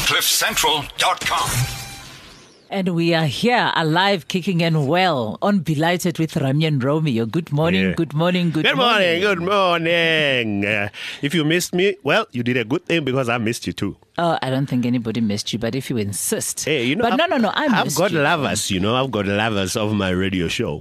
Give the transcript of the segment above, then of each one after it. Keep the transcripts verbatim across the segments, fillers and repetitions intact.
cliff central dot com. And we are here, alive, kicking and well, on Belighted with Ramya and Romeo. Good morning, Yeah. good morning, good, Good morning, good morning. Uh, if you missed me, well, you did a good thing because I missed you too. Oh, I don't think anybody missed you, but if you insist. Hey, you know, but I've, no, no, no, I I've missed got you. lovers, you know, I've got lovers of my radio show.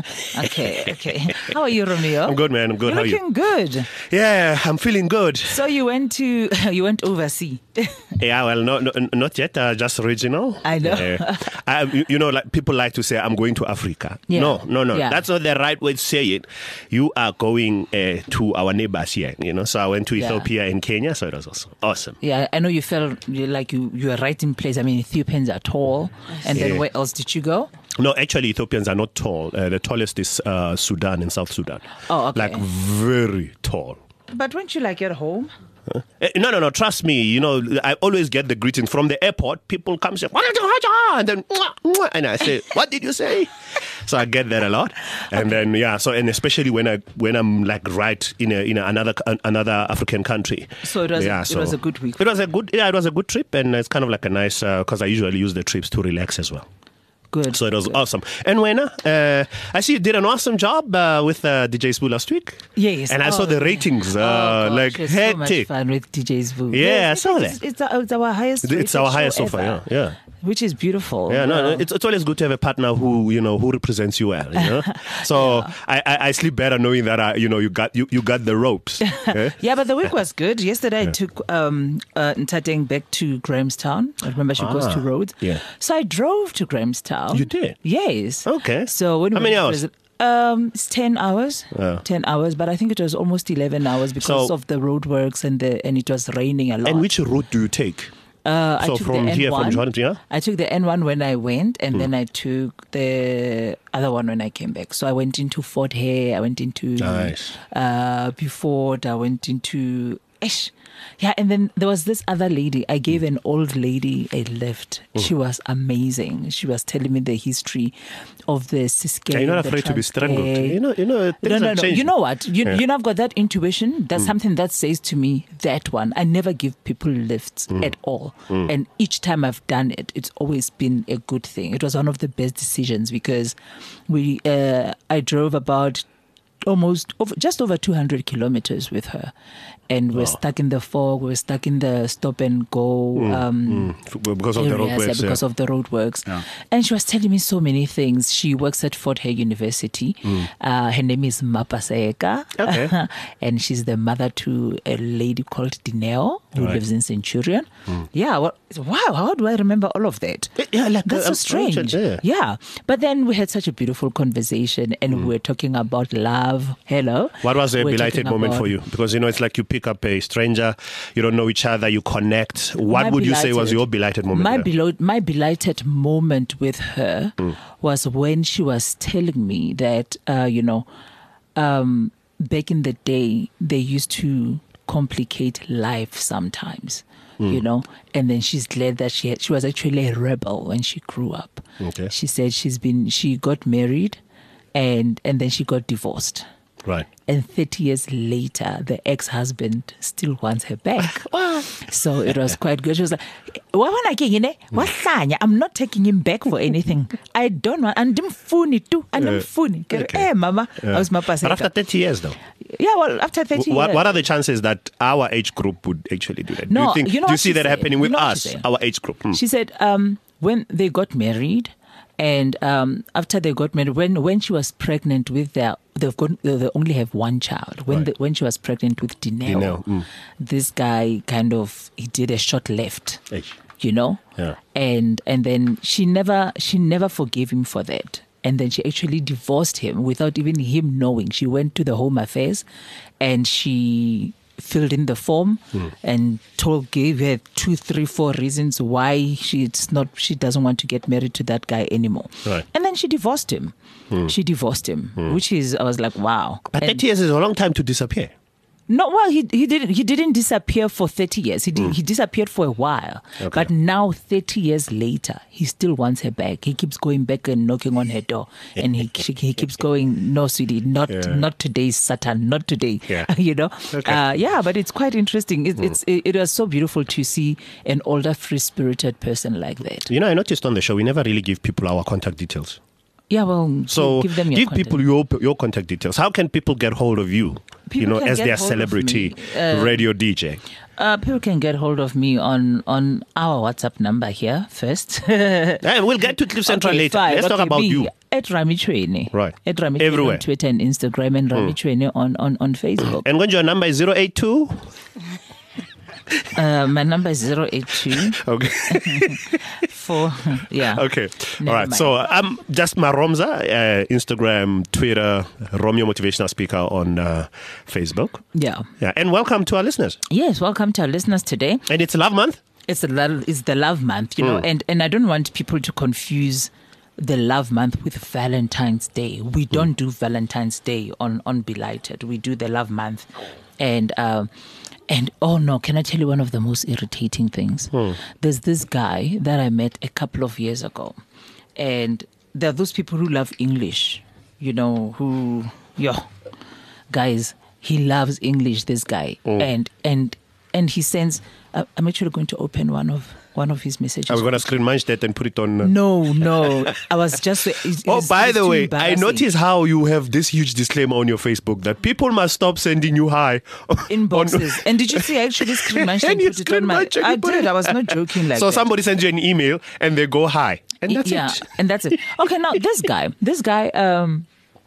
Okay, okay. How are you, Romeo? I'm good, man. I'm good. You're How are you? looking good. Yeah, I'm feeling good. So you went to, you went overseas. Yeah, well, no, no, not yet. Uh, just regional. I know. Uh, I, you, you know, like people like to say, I'm going to Africa. Yeah. No, no, no. Yeah. That's not the right way to say it. You are going uh, to our neighbors here, you know. So I went to Yeah. Ethiopia and Kenya, so it was also awesome. Yeah, I know you felt like you, you were right in place. I mean, Ethiopians are tall. And then Yeah. where else did you go? No, actually, Ethiopians are not tall. Uh, the tallest is uh, Sudan and South Sudan. Oh, okay. Like very tall. But weren't you like at home? Uh, No, no, no. Trust me. You know, I always get the greetings from the airport. People come say, and then, and I say, what did you say? So I get that a lot, and then yeah. So and especially when I when I'm like right in a in a, another another African country. So it was, yeah, a, so it was a good week. It was a good yeah. It was a good trip, and it's kind of like a nice because I usually use the trips to relax as well. Good. So it was good. awesome. And Wena, uh, I see you did an awesome job uh, with uh, D J Spoo last week. Yes. And I saw Oh, the ratings, uh, oh, gosh, like it's so much hectic. fun with D J's Boo. Yeah, Yes, I saw it's, that. It's, our, it's our highest. It's rated our show highest so far, ever, yeah, yeah. Which is beautiful. Yeah, no, Yeah. no, it's, it's always good to have a partner who you know who represents you well. You know, so I, I, I sleep better knowing that I, you know you got you, you got the ropes. Yeah? Yeah, but the week was good. Yesterday I took um, uh, Ntateng back to Grahamstown. I remember she goes Ah, to Rhodes. yeah. So I drove to Grahamstown. You did? Yes. Okay. So when How we many went to hours? visit- Um, it's ten hours. Oh. Ten hours, but I think it was almost eleven hours because So- of the roadworks and the and it was raining a lot. And which route do you take? Uh, I so took from the here, N one. from Johannesburg, yeah? I took the N one when I went, and Hmm. then I took the other one when I came back. So I went into Fort Hare. I went into Nice. uh, Beaufort. I went into Ish. Yeah, and then there was this other lady. I gave an old lady a lift. Hmm. She was amazing. She was telling me the history of the Ciskei. Yeah, you're not the afraid to be strangled. Transkei. You know, you know, things No, no, have no. changed. You know what? You, Yeah. you know, I've got that intuition. That's something that says to me, that one. I never give people lifts at all. And each time I've done it, it's always been a good thing. It was one of the best decisions because we, uh, I drove about almost over, just over two hundred kilometers with her. And we're stuck in the fog. We're stuck in the stop and go. Um, Mm, because of the areas, roadworks. yeah, because yeah. of the roadworks. Yeah. And she was telling me so many things. She works at Fort Hare University. Uh, her name is Mapa Saeka. Okay. And she's the mother to a lady called Dineo, who Right. lives in Centurion. Yeah, well, wow, how do I remember all of that? Yeah, like That's uh, so strange. Yeah. Yeah. But then we had such a beautiful conversation and we were talking about love. Hello. What was a We're belated talking moment about- for you? Because, you know, it's like you pick up a stranger, you don't know each other, you connect. What My would you say was belated- your belated moment? My, there? belo- my belated moment with her was when she was telling me that, uh, you know, um, back in the day, they used to complicate life sometimes, you know, and then she's glad that she had, she was actually a rebel when she grew up. Okay. She said she's been, she got married and, and then she got divorced. Right. And thirty years later, the ex-husband still wants her back. So it was quite good. She was like, "Wa bona ke yini? Wa hlanya. I'm not taking him back for anything. I don't want. And andimfuni too. Andimfuni. okay. Eh, mama. Yeah. I was my But after thirty years, though, Yeah, well, after thirty what, years. what are the chances that our age group would actually do that? do No, you, think, you know do you what see she that said? happening with You know what us, she said? our age group? Hmm. She said um, when they got married, and um, after they got married, when when she was pregnant with their, they've got they they only have one child. When Right. the, when she was pregnant with Dineo, Dineo, mm. this guy kind of he did a short left, Eish. you know, Yeah. and and then she never she never forgave him for that. And then she actually divorced him without even him knowing. She went to the Home Affairs and she filled in the form Hmm. and told gave her two, three, four reasons why she's not she doesn't want to get married to that guy anymore. Right. And then she divorced him. She divorced him, which is I was like, wow. But And- thirty years is a long time to disappear. No, well, he he didn't he didn't disappear for thirty years. He did, mm. he disappeared for a while, okay. But now thirty years later, he still wants her back. He keeps going back and knocking on her door, and he he keeps going, no, sweetie, not yeah. not today, Satan, not today. Yeah. you know, okay. uh, yeah. But it's quite interesting. It, mm. It's it, it was so beautiful to see an older, free-spirited person like that. You know, I noticed on the show we never really give people our contact details. Yeah, well, so give them your give contact. people your your contact details. How can people get hold of you? People you know, as their hold celebrity uh, radio D J. Uh, people can get hold of me on, on our WhatsApp number here first. Hey, we'll get to Cliff Central okay, later. Fine. Let's okay, talk about me, you. At Rami Chwene. Right. At Rami Chwene Everywhere. on Twitter and Instagram, and Rami mm. Chwene on, on, on Facebook. And when your number is zero eight two? Uh, my number is zero eight two. Okay. Four, yeah. Okay. Never All right. mind. So I'm just Maromza, uh, Instagram, Twitter, Romeo Motivational Speaker on uh, Facebook. Yeah. Yeah. And welcome to our listeners. Yes, welcome to our listeners today. And it's Love Month. It's the love, it's the love month, you know, mm. and, and I don't want people to confuse the love month with Valentine's Day. We don't mm. do Valentine's Day on, on Belighted. We do the love month. And, uh, and oh no, can I tell you one of the most irritating things? Mm. There's this guy that I met a couple of years ago. And there are those people who love English, you know, who, yo, guys, he loves English, this guy. Mm. And, and, and he sends... I'm actually going to open one of one of his messages. I was going to screen manage that and put it on. Uh... No, no. I was just. It's, oh, it's, by it's the way, I noticed how you have this huge disclaimer on your Facebook that people must stop sending you hi inboxes. On... And did you see? I actually screen managed and, and put it on my. I did. I was not joking like so that. So somebody sends you an email and they go hi, and that's yeah, it. Yeah, and that's it. Okay, now this guy, this guy, um,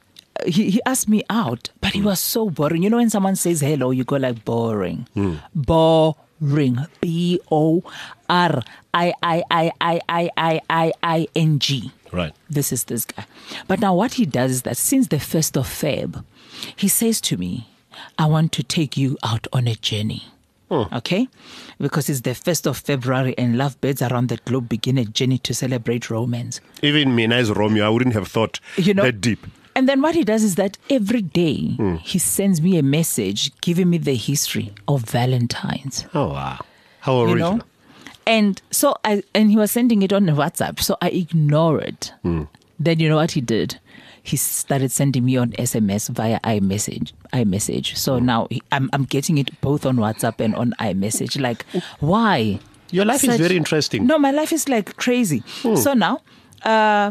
he he asked me out, but he was so boring. You know, when someone says hello, you go like boring, mm. boring. Ring B O R I I I I I I I I N G. Right. This is this guy. But now what he does is that since the first of Feb, he says to me, I want to take you out on a journey. Hmm. Okay? Because it's the first of February and lovebirds around the globe begin a journey to celebrate romance. Even me as Romeo, I wouldn't have thought you know, that deep. And then what he does is that every day mm. he sends me a message giving me the history of Valentine's. Oh, wow. How original. You know? And so I, and he was sending it on WhatsApp. So I ignored. Mm. Then you know what he did? He started sending me on S M S via iMessage. iMessage. So mm. now he, I'm, I'm getting it both on WhatsApp and on iMessage. Like, why? Your life Such, is very interesting. No, my life is like crazy. Mm. So now... Uh,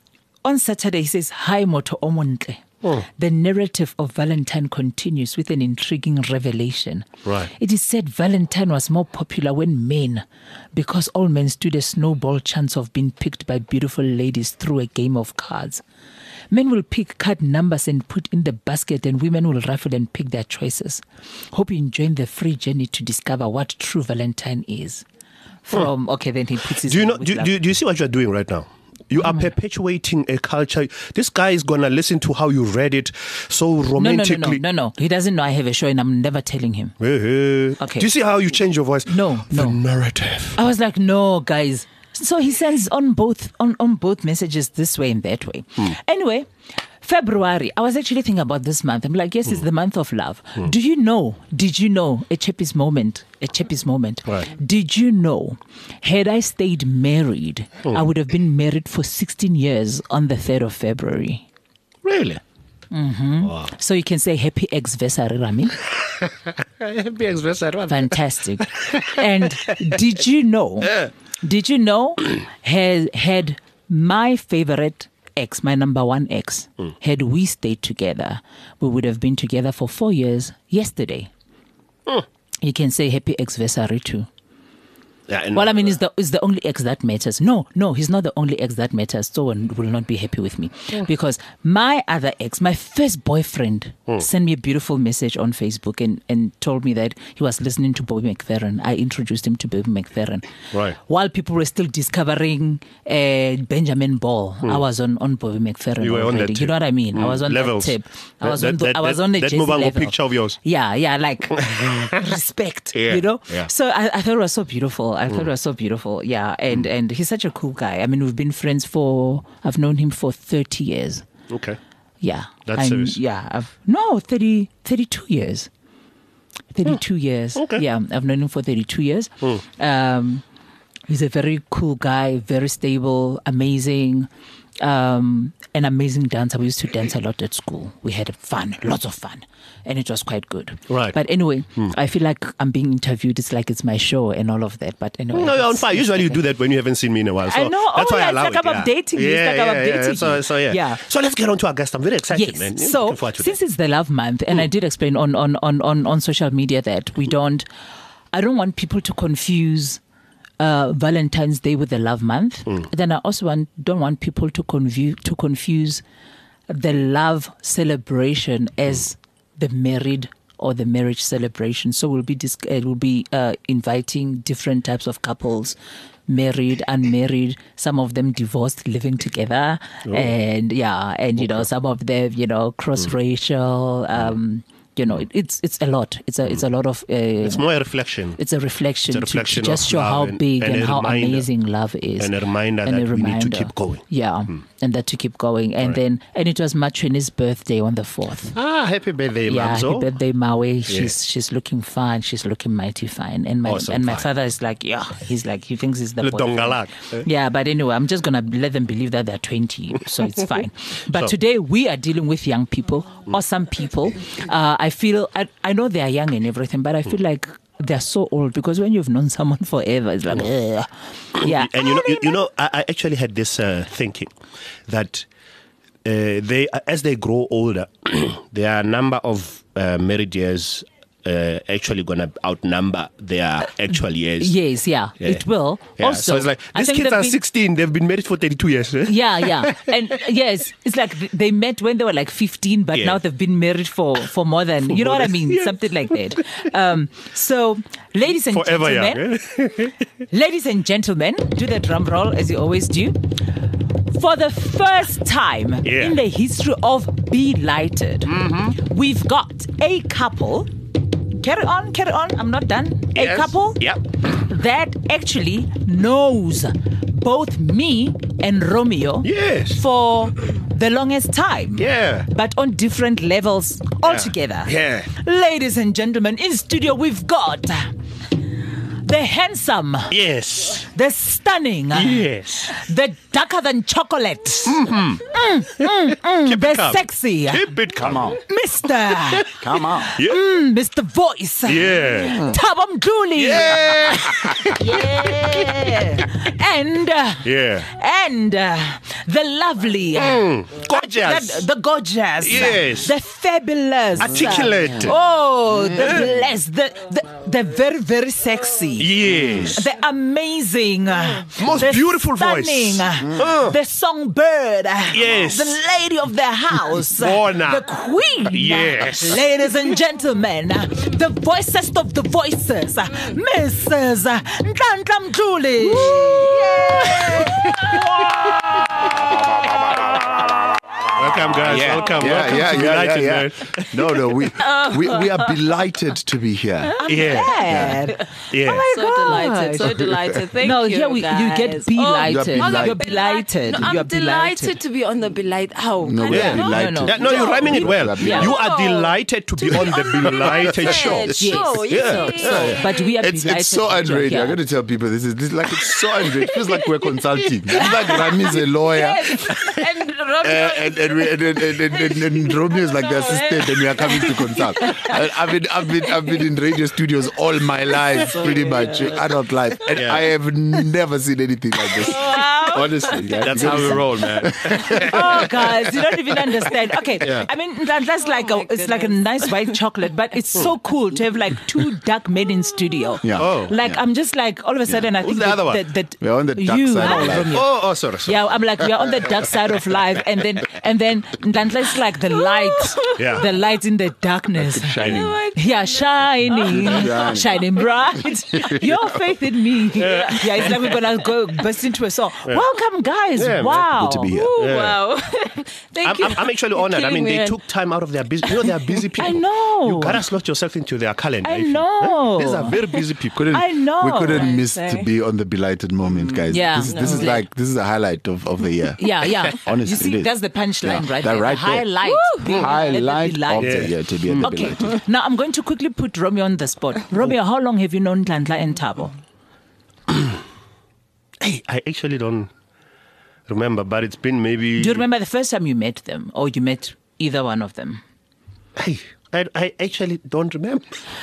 on Saturday, he says, Hi, Moto Omontle. Oh. The narrative of Valentine continues with an intriguing revelation. Right. It is said Valentine was more popular when men, because all men stood a snowball chance of being picked by beautiful ladies through a game of cards. Men will pick card numbers and put in the basket, and women will raffle and pick their choices. Hope you enjoy the free journey to discover what true Valentine is. From, oh. okay, then he puts his... Do you know? Do, do, do you see what you're doing right now? You are perpetuating a culture. This guy is going to listen to how you read it so romantically. No, no, no, no, no, no. He doesn't know I have a show and I'm never telling him. Hey, hey. Okay. Do you see how you change your voice? No, the no. narrative. I was like, no, guys. So he sends on both on, on both messages this way and that way. Mm. Anyway, February, I was actually thinking about this month. I'm like, yes, mm. it's the month of love. Mm. Do you know, did you know, a Cheppi's moment, a Cheppi's moment. Right. Did you know, had I stayed married, mm. I would have been married for sixteen years on the third of February. Really? Mm-hmm. Wow. So you can say happy ex-versary, Rami. Happy ex-versary. Fantastic. And did you know, did you know, had, had my favorite ex, my number one ex, mm. had we stayed together, we would have been together for four years yesterday. Mm. You can say happy ex-versary too. Yeah, and well, I mean, it's the, it's the only ex that matters. No, no, he's not the only ex that matters. So one will not be happy with me. Mm. Because my other ex, my first boyfriend, mm. sent me a beautiful message on Facebook and, and told me that he was listening to Bobby McFerrin. I introduced him to Bobby McFerrin. Right. While people were still discovering uh, Benjamin Ball, mm. I was on, on Bobby McFerrin you were already. On that tip. You know what I mean? Mm. I was on Levels. that tip. I that, was that, on, the, that, I was that, on the that Jay-Z mobile level. picture of yours. Yeah, yeah, like respect, yeah. you know? Yeah. So I, I thought it was so beautiful. I thought mm. it was so beautiful. Yeah, and, mm. and he's such a cool guy. I mean, we've been friends for, I've known him for thirty years. Okay. Yeah. That's serious. Yeah. I've, no, thirty, thirty-two years. thirty-two years. Okay. Yeah, I've known him for thirty-two years. Um, he's a very cool guy, very stable, amazing. Um, an amazing dancer. We used to dance a lot at school. We had fun, lots of fun, and it was quite good. Right. But anyway, I feel like I'm being interviewed. It's like it's my show and all of that. But anyway, No, you're on it's- fire. Usually you do that when you haven't seen me in a while. So I know. That's Oh, why yeah, I it's allow like it. I'm yeah. updating you. It's Yeah, like I'm yeah, yeah. updating So, you. so yeah. Yeah. So let's get on to our guest. I'm very excited, Yes. man. So Looking forward to since that. it's the love month, and I did explain on, on, on, on, on social media that we don't, I don't want people to confuse uh, Valentine's Day with the love month. Mm. Then I also want, don't want people to confuse to confuse the love celebration as the married or the marriage celebration. So we'll be dis- uh, we'll be uh, inviting different types of couples, married, unmarried, some of them divorced, living together, Oh. and yeah, and you know, some of them, you know, cross-racial. Um, you know, it, it's it's a lot. It's a it's a lot of. Uh, It's more a reflection. it's a reflection, It's a to- reflection to, just of show love how and- big and and, a how reminder. amazing love is, And a reminder And that a we need to reminder. keep going. Yeah, and that to keep going, and then and it was Matrini's birthday on the fourth. Ah, happy birthday, Yeah, Mamzo. happy birthday, Maui. She's she's looking fine. She's looking mighty fine. And my Awesome, and my fine. father is like, yeah, he's like he thinks he's the Le boyfriend. dongalak, eh? Yeah, but anyway, I'm just gonna let them believe that they're twenty, so it's fine. But So- today we are dealing with young people, awesome people. Uh, I feel I, I know they are young and everything, but I feel like they're so old because when you've known someone forever, it's like, ugh. Yeah. And you know, you, you know, I, I actually had this uh, thinking that uh, they, as they grow older, there are a number of uh, married years uh, actually going to outnumber their actual years. Yes, yeah, Yeah. it will. Yeah, Also, so it's like I these think kids they've are been- sixteen. They've been married for thirty-two years. eh? Yeah, yeah. And uh, yes, it's like th- they met when they were like fifteen, but Yeah. now they've been married for, for more than, you know more what I than- mean? yeah. Something like that. Um, so, ladies and Forever gentlemen, young. eh? ladies and gentlemen, do the drum roll as you always do. For the first time Yeah. in the history of Be Lighted, Mm-hmm. we've got a couple. Carry on, carry on. I'm not done. A Yes. couple Yep. that actually knows both me and Romeo Yes. for the longest time. Yeah. But on different levels altogether. Yeah. Ladies and gentlemen, in studio we've got the handsome, Yes. the stunning, Yes. the darker than chocolate, Mm-hmm. Keep the it calm. sexy, Keep it calm. on. Mister Come on. Yeah. mm, Mister Voice, Yeah. Tabam Julie. Yeah. Yeah. And uh, Yeah. and uh, the lovely, Gorgeous. the, the gorgeous, Yes. the fabulous, Articulate. Oh, the blessed, the, the the very very sexy, Yes. the amazing, Most the beautiful voice. stunning, Uh. the songbird, Yes. the lady of the house, Bona. the queen, Yes. ladies and gentlemen, the voicest of the voices, Missus Nhlanhla Mjuli. Welcome, guys. Yeah. Welcome. Yeah, Welcome yeah, to Be yeah, Lighted, yeah, man. yeah. No, no, we, we we are delighted to be here. Yeah. Glad. Yeah. Oh my So God. delighted, so delighted. Thank no, you. here we, you get guys. be Oh, lighted. You're I'm You're delighted. delighted. No, I'm You're delighted delighted. to be on the delight. How? No, I we are don't know. delighted. No, no. Yeah, no, you're rhyming it well. Yeah. You are No. delighted to be on the Delighted show. Yes. Show, Yeah. yes. Yeah. But we are It's delighted. it's so that you're unreal. here. I'm going to tell people this is this is like it's so unreal. It feels like we're consulting. It's like Rami's a lawyer. And Uh, Romeo, and and, we, and, and, and, and, and Romeo is like the assistant, and we are coming to consult. And I've been I've been I've been in radio studios all my life, pretty much adult life, and Yeah. I have never seen anything like this. Honestly, yeah. That's how we roll, man. Oh, guys, you don't even understand. Okay, Yeah. I mean that, that's like Oh a my it's like a nice white chocolate, but it's so cool to have like two dark men in studio. Yeah. Oh. Like I'm just like all of a sudden I Who's think the that, other one? that, that We're on the dark you side of and life. Romeo. Oh, oh, sorry, sorry. Yeah, I'm like we are on the dark side of life, and then and then Nhlanhla's like the light, Yeah. the light in the darkness. Shining. Yeah, shining, Shining. shining bright. Your faith in me. Yeah, it's like we're gonna go burst into a song. Wow, welcome, guys. Yeah, man. Wow. Good to be here. Ooh, Yeah. wow. Thank I'm, you. I'm, I'm actually You're honored. I killing mean, me, they man. took time out of their busy. You know, they are busy people. I know. You gotta slot yourself into their calendar. I if you- know. eh? These are very busy people. Couldn't, I know. We couldn't miss Right, to right. be on the belated moment, guys. Yeah. This, is- this is No. like this is a highlight of, of the year. Yeah, yeah. Honestly, you see, it is. that's the punchline, Yeah, right that there. right the there. highlight. being at the Highlight of belated. the year to be at the Okay, belated. now I'm going to quickly put Romeo on the spot. Romeo, how long have you known Nhlanhla and Thabo? Hey, I actually don't remember, but it's been maybe. Do you remember the first time you met them, or you met either one of them? Hey, I, I actually don't remember.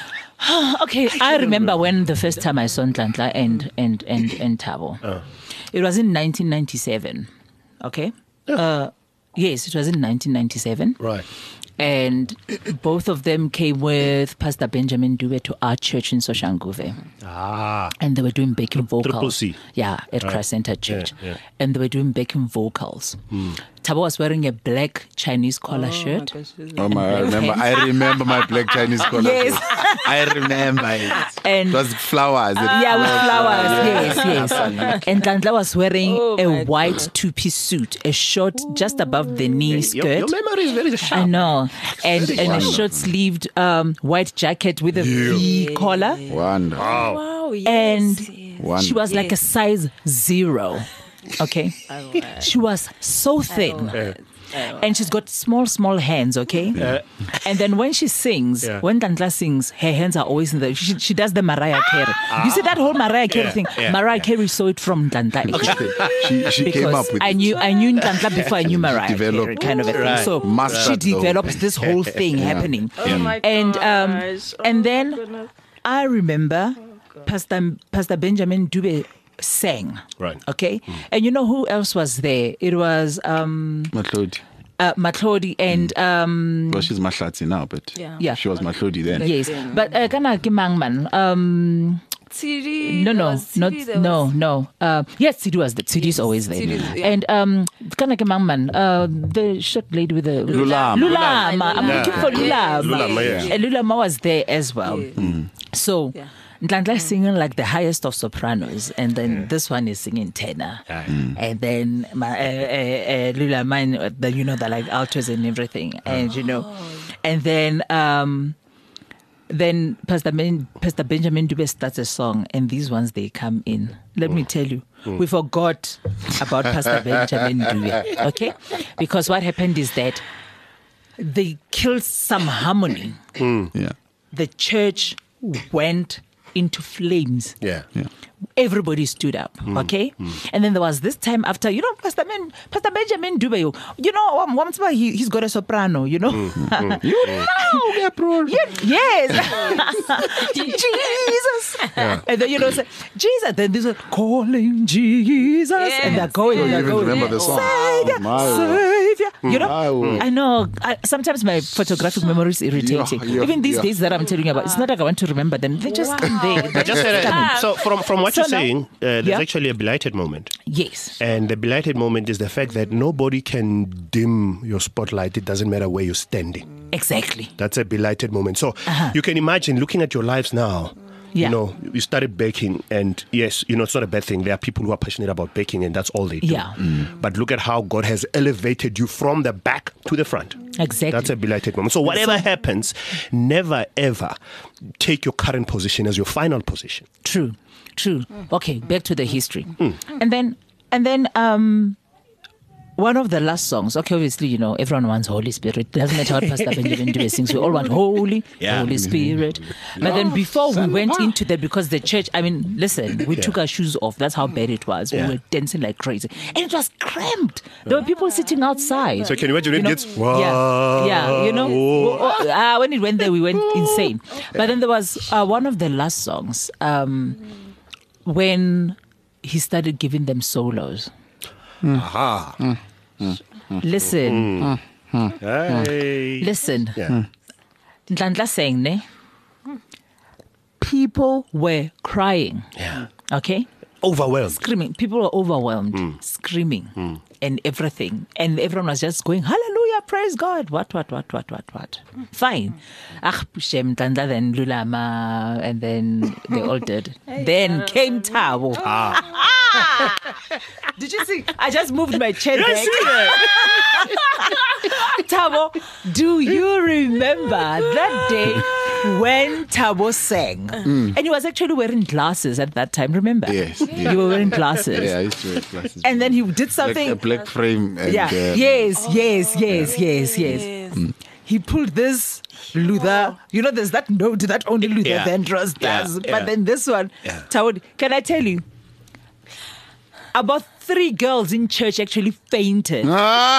Okay, I remember when the first time I saw Nhlanhla and and and and Thabo. Uh. It was in nineteen ninety-seven. Okay. Uh, yes, it was in nineteen ninety-seven. Right. And both of them came with Pastor Benjamin Dube to our church in Soshanguve. Ah. And they were doing backing vocals. Triple C. Yeah, at Christ Center Church. Yeah, yeah. And they were doing backing vocals. Hmm. Thabo was wearing a black Chinese collar shirt. Oh my! I remember. I remember my black Chinese collar. Yes. I remember it. And it was flowers. yeah, with flowers. Yes, yes. Yeah. And Nhlanhla was wearing Oh, a my white two-piece suit, a short just above the knee Your, skirt. your memory is very sharp. I know, and Very and a wonderful. short-sleeved um, white jacket with a V collar, Wonderful. Wow, yes. and Wonderful. she was like a size zero. Okay, she was so thin. And she's got small, small hands, okay? And then when she sings, Yeah. when Nhlanhla sings, her hands are always in the... She, she does the Mariah Carey. You see that whole Mariah Carey Yeah, thing? yeah, Mariah Carey saw it from Nhlanhla. She she Because came up with I it. knew I knew Nhlanhla before I knew Mariah Developed. Carey, kind of a thing. Right. So Mastered she the whole developed thing. this whole thing happening. Oh my And um, gosh. Oh and my then goodness. I remember Pastor Pastor Benjamin Dube sang. Right. Okay. And you know who else was there? It was um, Matlodi. uh, Matlodi and um, Well, she's Mahlatsi now, but Yeah. Yeah. she was Matlodi then. yes, but uh, kana ke mang man. Um, Tsiri, no, there no, was not Tsiri, there no, was- no. Uh, yes, Tsiri was there. Tsiri is always there. Tsiri, yeah. And um, kana ke mang man. Uh, the short lady with the Lulama. Lulama. I'm Lulama. looking for Yeah. Lulama. Lulama, yeah. And Lulama was there as well. So. Yeah. Nhlanhla singing like the highest of sopranos, and then this one is singing tenor, and then my, uh, uh, uh, Lula mine, uh, the, you know, the like altos and everything, and you know, and then um, then Pastor ben, Pastor Benjamin Dube starts a song, and these ones they come in. Let me tell you, we forgot about Pastor Benjamin Dube, okay? Because what happened is that they killed some harmony. Yeah. The church went into flames. Yeah. Yeah. Everybody stood up, okay? And then there was this time after, you know, Pastor, ben, Pastor Benjamin Dube, you, you know, um, once more he, he's got a soprano, you know? You know, yeah, bro. Yes. Jesus. And then, you know, say, Jesus. Then this is calling Jesus. And they're going, You they're even going. remember the song? Savior, Oh, my Savior. You know, My word. I know. I, sometimes my photographic memory is irritating. Yeah, yeah, Even these yeah. days that I'm telling you about, it's not like I want to remember them. They just come there. I just said that. So from from what So you're now- saying, uh, there's Yeah. actually a belighted moment. Yes. And the belighted moment is the fact that nobody can dim your spotlight. It doesn't matter where you're standing. Exactly. That's a belighted moment. So Uh-huh. you can imagine looking at your lives now. Yeah. You know, you started baking, and yes, you know, it's not a bad thing. There are people who are passionate about baking, and that's all they do. Yeah. But look at how God has elevated you from the back to the front. Exactly. That's a belighted moment. So whatever happens, never ever take your current position as your final position. True, true. Okay, back to the history, and then and then um, one of the last songs. Okay, obviously, you know, everyone wants Holy Spirit. Doesn't matter what Pastor Benjamin Dube sings. We all want Holy, Yeah. Holy Spirit. But then before we went into that, because the church, I mean, listen, we took our shoes off. That's how bad it was. Yeah. We were dancing like crazy, and it was cramped. There were people sitting outside. So can you imagine when it know? gets Yeah, yeah, you know, oh, uh, when it went there, we went insane. But then there was uh, one of the last songs um, when he started giving them solos. Aha. Listen, Hey. listen. Yeah. Nhlanhla sang, ne? People were crying. Yeah. Okay? Overwhelmed. Screaming. People were overwhelmed, screaming, and everything. And everyone was just going, hallelujah, praise God. What, what, what, what, what, what? Fine. Ah, Shem, Nhlanhla, then Lulama, and then they all did. Then came Thabo. Did you see? I just moved my chair I back. see that. Tabo, do you remember that day when Tabo sang? And he was actually wearing glasses at that time, remember? Yes, yeah. You were wearing glasses. Yeah, I used to wear glasses. And then he did Black, something. a black frame. And, yeah. uh, yes, yes, yes, yes, yes. Yes. He pulled this Luther. You know, there's that note that only Luther Yeah. Vandross does. Yeah, But yeah. then this one, Yeah. Tawad, can I tell you? About three girls in church actually fainted. Ah,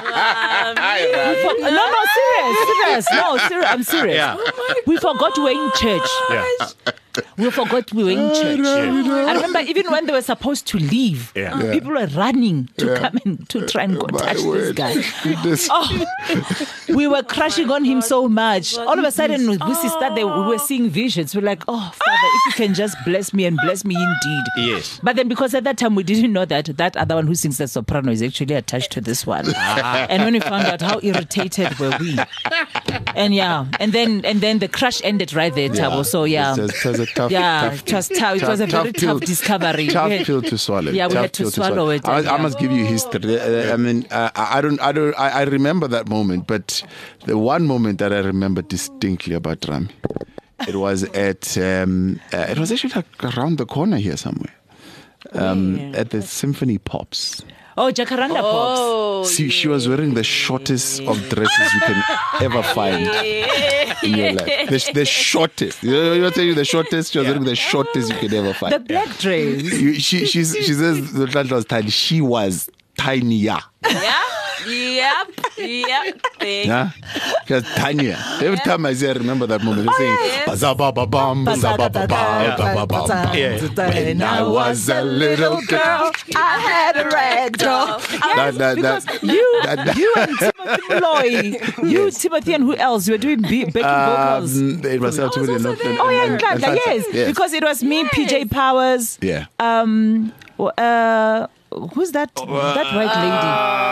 We for- no, no, serious, serious. No, serious. I'm serious. Yeah. We forgot we were in church. Yeah. We forgot we were in church. I remember even when they were supposed to leave, Yeah. Yeah. people were running to Yeah. come and to try and go my touch this word. guy. This- Oh, we were crushing on him so much. All of a sudden, we start there, we were seeing visions. We're like, oh, Father, if you can just bless me and bless me indeed. Yes. But then because at that time we didn't know that that other one who sings the soprano is actually attached to this one. And when we found out, how irritated were we? And yeah, and then and then the crush ended right there, Tabo. So yeah. It was, it was a tough, Yeah, tough, it was tough. It was a very pill- tough discovery. Tough We had- pill to swallow. Yeah, we tough had to pill swallow it, I, and I yeah. must give you history. Uh, I mean, uh, I I don't, I don't, I, I remember that moment, but the one moment that I remember distinctly about Rami, it was at, um, uh, it was actually like around the corner here somewhere, um, Where? at the Symphony Pops. Oh, Jacaranda Pops. Oh, See, she was wearing the shortest of dresses you can ever find in your life. The, the shortest. You know, you're telling you the shortest. She was wearing the shortest you can ever find. The black dress. You, she, she's, she says the child was tiny. She was tinier. Yeah. Yep. Yep. Thank Yeah? She was tinier. Every time I say, I remember that moment. They're saying, yes. "Ba-za-ba-ba-bum, ba-za-ba-ba-ba-ba-ba-bum." Yeah. When I was a little girl, I had a rag doll. That- that- because that- you, that- that- you and Timothy Malloy, you, Timothy, and who else? You were doing be- backing vocals. Um, it was I was Timothy and- also there. and- Oh yeah, and- and Nhlanhla, Sansa. yes. Yes. Because it was me, P J Powers. Yeah. Um, uh, who's that? that white lady.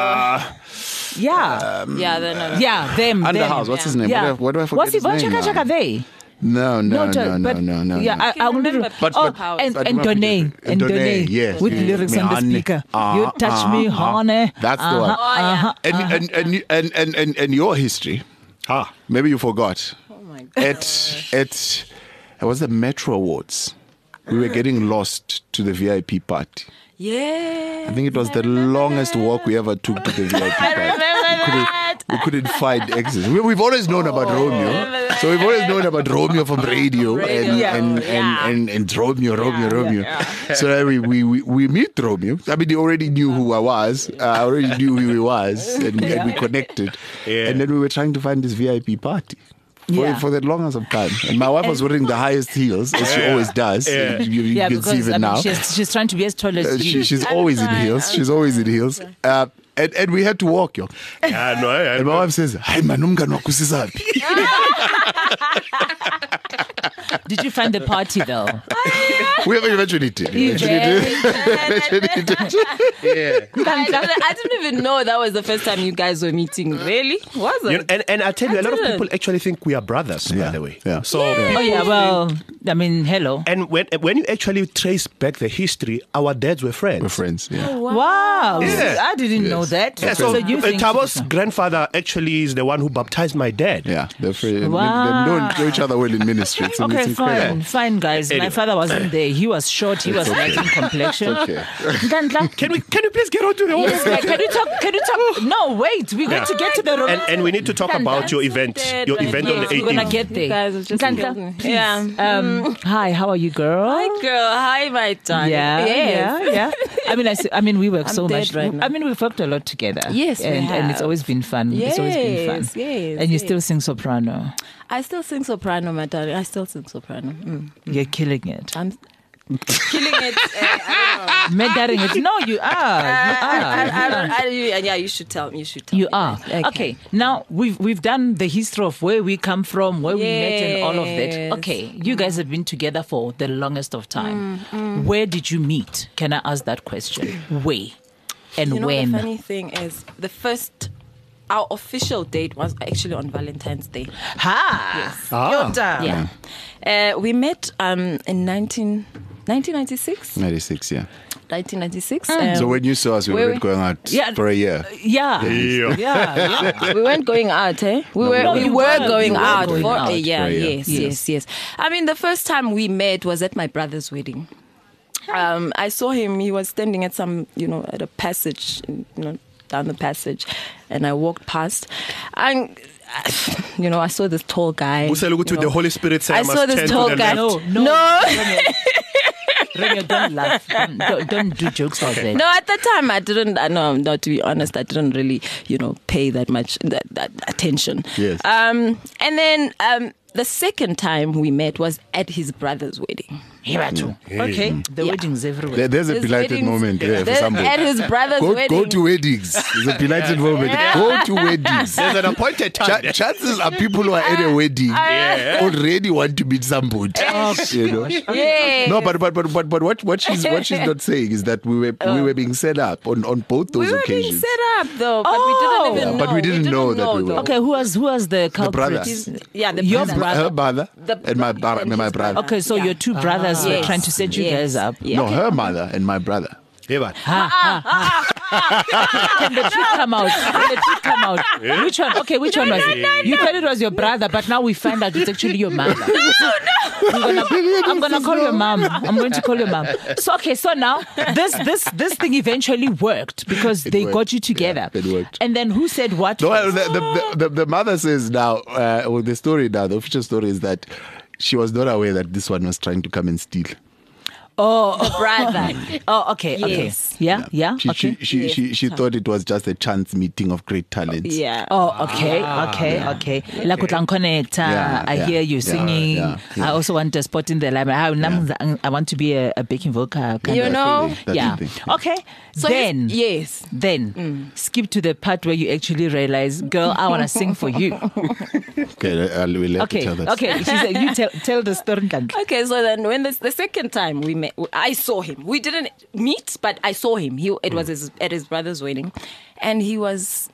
Yeah, Yeah. Then. Uh, yeah, them. Under them. House, what's his name? Yeah. What do I- what do I forget What's his Yvonne name Chaka now? Chaka they? No, no, to- no, no, but, no, no. Yeah, no. I, I only remember But- oh, but- and but and what we Donay did- and Donay, Donay, yes, with yes. lyrics Me on the honey. speaker. Uh-huh, You touch me, uh-huh. honey. That's the one. Uh-huh, Oh, yeah. uh-huh. And, and, and, and, and, and, and your history, Ah. maybe you forgot. oh my God. At, at, it was the Metro Awards. We were getting lost to the V I P party. Yeah. I think it was the longest walk we ever took to the V I P party. We couldn't, we couldnn't find exits. We, we've always known about Romeo. So we've always known about Romeo from radio, Radio. and, Yeah. and, and, Yeah. and, and Romeo, Romeo, Yeah. Romeo. So then we, we, we, we meet Romeo. I mean, he already knew who I was. Uh, I already knew who he was, and, and we connected. Yeah. And then we were trying to find this V I P party. For, Yeah. for the longest of time. And my wife was wearing the highest heels, as she Yeah. always does. Yeah. You, you Yeah, can see because even I mean, now. she's, she's trying to be as tall as Uh, you. she, she's I'm always in trying, heels. I'm She's always in heels. Uh, and, and we had to walk, yo. Yeah, no, I, And my wife says, "Hi, man, umngani wakho usizaphi?" Did you find the party though? We eventually did. You Eventually did. did? Eventually did. I didn't, I didn't even know that was the first time you guys were meeting. Really? Was it? You know, and, and I tell you, I a lot of didn't. people actually think we are brothers, by Yeah, the way. yeah. So Oh people yeah, think- well, I mean, hello. and when when you actually trace back the history, our dads were friends. We're friends. Yeah. Wow, Yeah. I didn't know that. Yeah, so, you uh, think Tabo's grandfather actually is the one who baptized my dad. Yeah, they're friends. Wow. They know, know each other well in ministry. It's, Okay, it's incredible. fine, fine, guys. My Anyway. father wasn't there. He was short. He was light in complexion. Okay. Nhlanhla, Can we can you please get on to the yes, like, can you talk? Can you talk? No, wait. We're going Yeah. to get to the. and, and we need to talk about your event, Dead, your but event on yes, the We're gonna eighteenth. get You there. guys have just Nhlanhla, killed me. please. Yeah. Um, hi, how are you, girl? Hi, girl. Hi, my darling. Yeah, Yes. yeah, yeah. I mean, I, s- I mean, we work I'm so dead much. right now. I mean, we've worked a lot together. Yes, we and, and it's have. always been fun. It's always been fun. Yes, yes, and you yes. still sing soprano. I still sing soprano, my darling. I still sing soprano. Mm. You're killing it. I'm killing it. Uh, I don't know. Murdering it. No, you are. You I, I, I are. don't, I, you- yeah, you should tell me. You should tell You me. are. that. Okay. Now we've we've done the history of where we come from, where we met and all of that. Yes. Okay. You guys have been together for the longest of time. Where did you meet? Can I ask that question? Where and You know, when? the funny thing is, the first, our official date was actually on Valentine's Day. Ha! Ah. Your turn. Yeah. Uh, we met um, in nineteen nineteen ninety-six. ninety-six, yeah. nineteen ninety-six. Mm. Um, So when you saw us, we where weren't going out Yeah. for a year. Yeah. Yeah. Yeah. yeah. we weren't going out, eh? We were no, we you were were- going you were out going for out a year. for a year. Yes, Yes. yes, yes. I mean, the first time we met was at my brother's wedding. Um, I saw him. He was standing at some, you know, at a passage, you know, down the passage, and I walked past, and you know, I saw this tall guy. Who said, look to you know. the Holy Spirit say I, I must saw turn this to tall the guy. left. No, no. No. Romeo, don't laugh. Don't, don't, don't do jokes like that. No, at the time I didn't. I know, no, to be honest, I didn't really, you know, pay that much that, that attention. Yes. Um, and then um, the second time we met was at his brother's wedding. Here too. Okay. The Yeah. weddings everywhere. There, there's a There's belated weddings- moment there for There's- somebody. At his brother's Go, wedding. go to weddings. There's a belated moment. Go to weddings. There's an appointed time. Ch- chances are people who are at a wedding Yeah. already want to meet somebody. You know? Yeah. No, but but but but but what what she's what she's not saying is that we were we were being set up on, on both those we were being occasions. set up though, but Oh. we didn't even Yeah, know. but we didn't know that we were. though. Okay, who was who was the culprit? brother. He's- Yeah, the Your brother. brother. Her mother The- and my bar- and my his brother. Okay, so Yeah. your two brothers were Yes. trying to set you Yes. guys up. Yeah. No, her mother and my brother. Yeah, but Can the truth come out? Can the truth come out? Which one? Okay, which one was it? You thought it was your brother, but now we find out it's actually your mother. I'm gonna, I'm gonna call your mom. I'm going to call your mom. So okay, so now this this this thing eventually worked because they worked. got you together. Yeah, it worked. And then who said what? No, first? the, the, the, the mother says now, uh, well, the story now, the official story is that she was not aware that this one was trying to come and steal. Oh, The brother. oh, okay, Yes. okay, yeah, yeah, She okay. she she, Yes. she, she thought it was just a chance meeting of great talents. Yeah. Oh, okay, okay, okay. Like utlang connect. Yeah, I yeah, hear you yeah, singing. yeah, yeah. I also want a spot in the library. I, nam- I want to be a, a backing vocal. kind You of know? thing. That's Yeah. the thing. Okay. So then, yes. then skip to the part where you actually realize, girl, I want to sing for you. Okay, I'll, we'll have to Okay, tell that. okay. She said, you tell tell the story. Okay, so then when the, the second time we met, I saw him. We didn't meet, but I saw him. He it was his, at his brother's wedding, and he was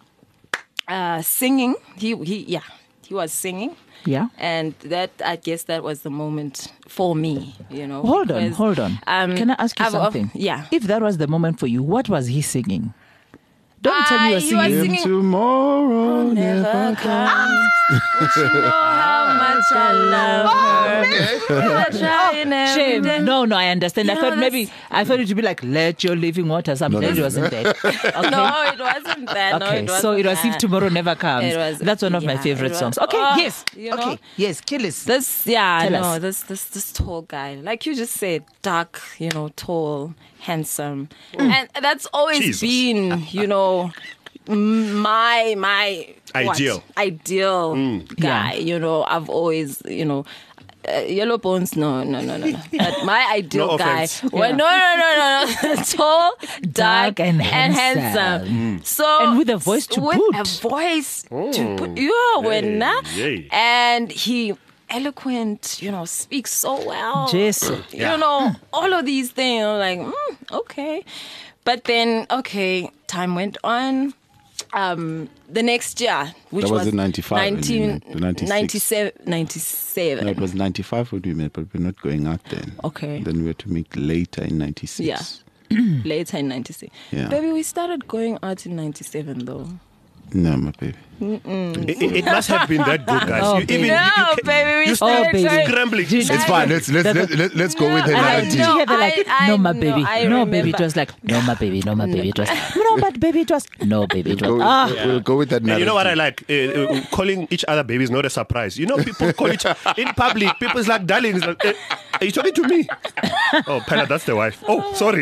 uh, singing. He he yeah, he was singing. Yeah. And that, I guess that was the moment for me, you know. Hold on, because, hold on. um, Can I ask you I've- I've- something? yeah. If that was the moment for you, what was he singing? Don't tell me you Ah, were he was singing. singing- Tomorrow Never never comes. But you know how much I love her. I try and every Shame. day. No, no, I understand. I You thought know, maybe I thought it would be like let your living water something. No, no, it no. wasn't that. Okay. No, it wasn't that. No, Okay, it wasn't so it was that. If Tomorrow Never Comes. It was- That's one of my yeah, favorite it was- songs. Okay, oh, yes. you know? Okay, yes, kill us. This, yeah, Tell no, us. this, this, this tall guy, like you just said, dark, you know, tall, handsome, and that's always Jesus. been, you know, m- my my what? Ideal. ideal guy. Yeah. You know, I've always, you know. Uh, yellow bones, no, no, no, no, no. But my ideal No guy, offense. well, Yeah. no, no, no, no, tall, dark, Dark and and handsome. handsome. So And with a voice to with boot. a voice to put. Yeah, when yay. and he eloquent, you know, speaks so well. Yes. Yeah. You know, all of these things. I'm like, mm, okay. But then, okay, time went on. Um, the next year, which That was was in ninety-five when we nineteen met, the ninety-six. ninety-seven, ninety-seven. No, it was ninety-five when we met, but we're not going out then. Okay. Then we were to meet later in ninety-six. Yeah. Later in ninety-six. Yeah. Baby, we started going out in ninety-seven though. No, my baby. It, it, it must have been that good, guys. Oh, you, baby. even, No, you, you, baby, we you started Oh, baby. going- scrambling. Dude, It's fine. Let's let's let's, let's, let's go with her I And narrative. did you hear the like, I- I no, my know, baby, I no, baby. It remember. was like, no, my baby, no, my baby. It was, no, but baby, it was, no, baby, it Go was. with, Ah, We'll go with that And narrative. you know what I like? Uh, uh, calling each other baby is not a surprise. You know, people call each in public. People's like, darling, it's like, uh, are you talking to me? Oh, Pella, that's the wife. Oh, sorry.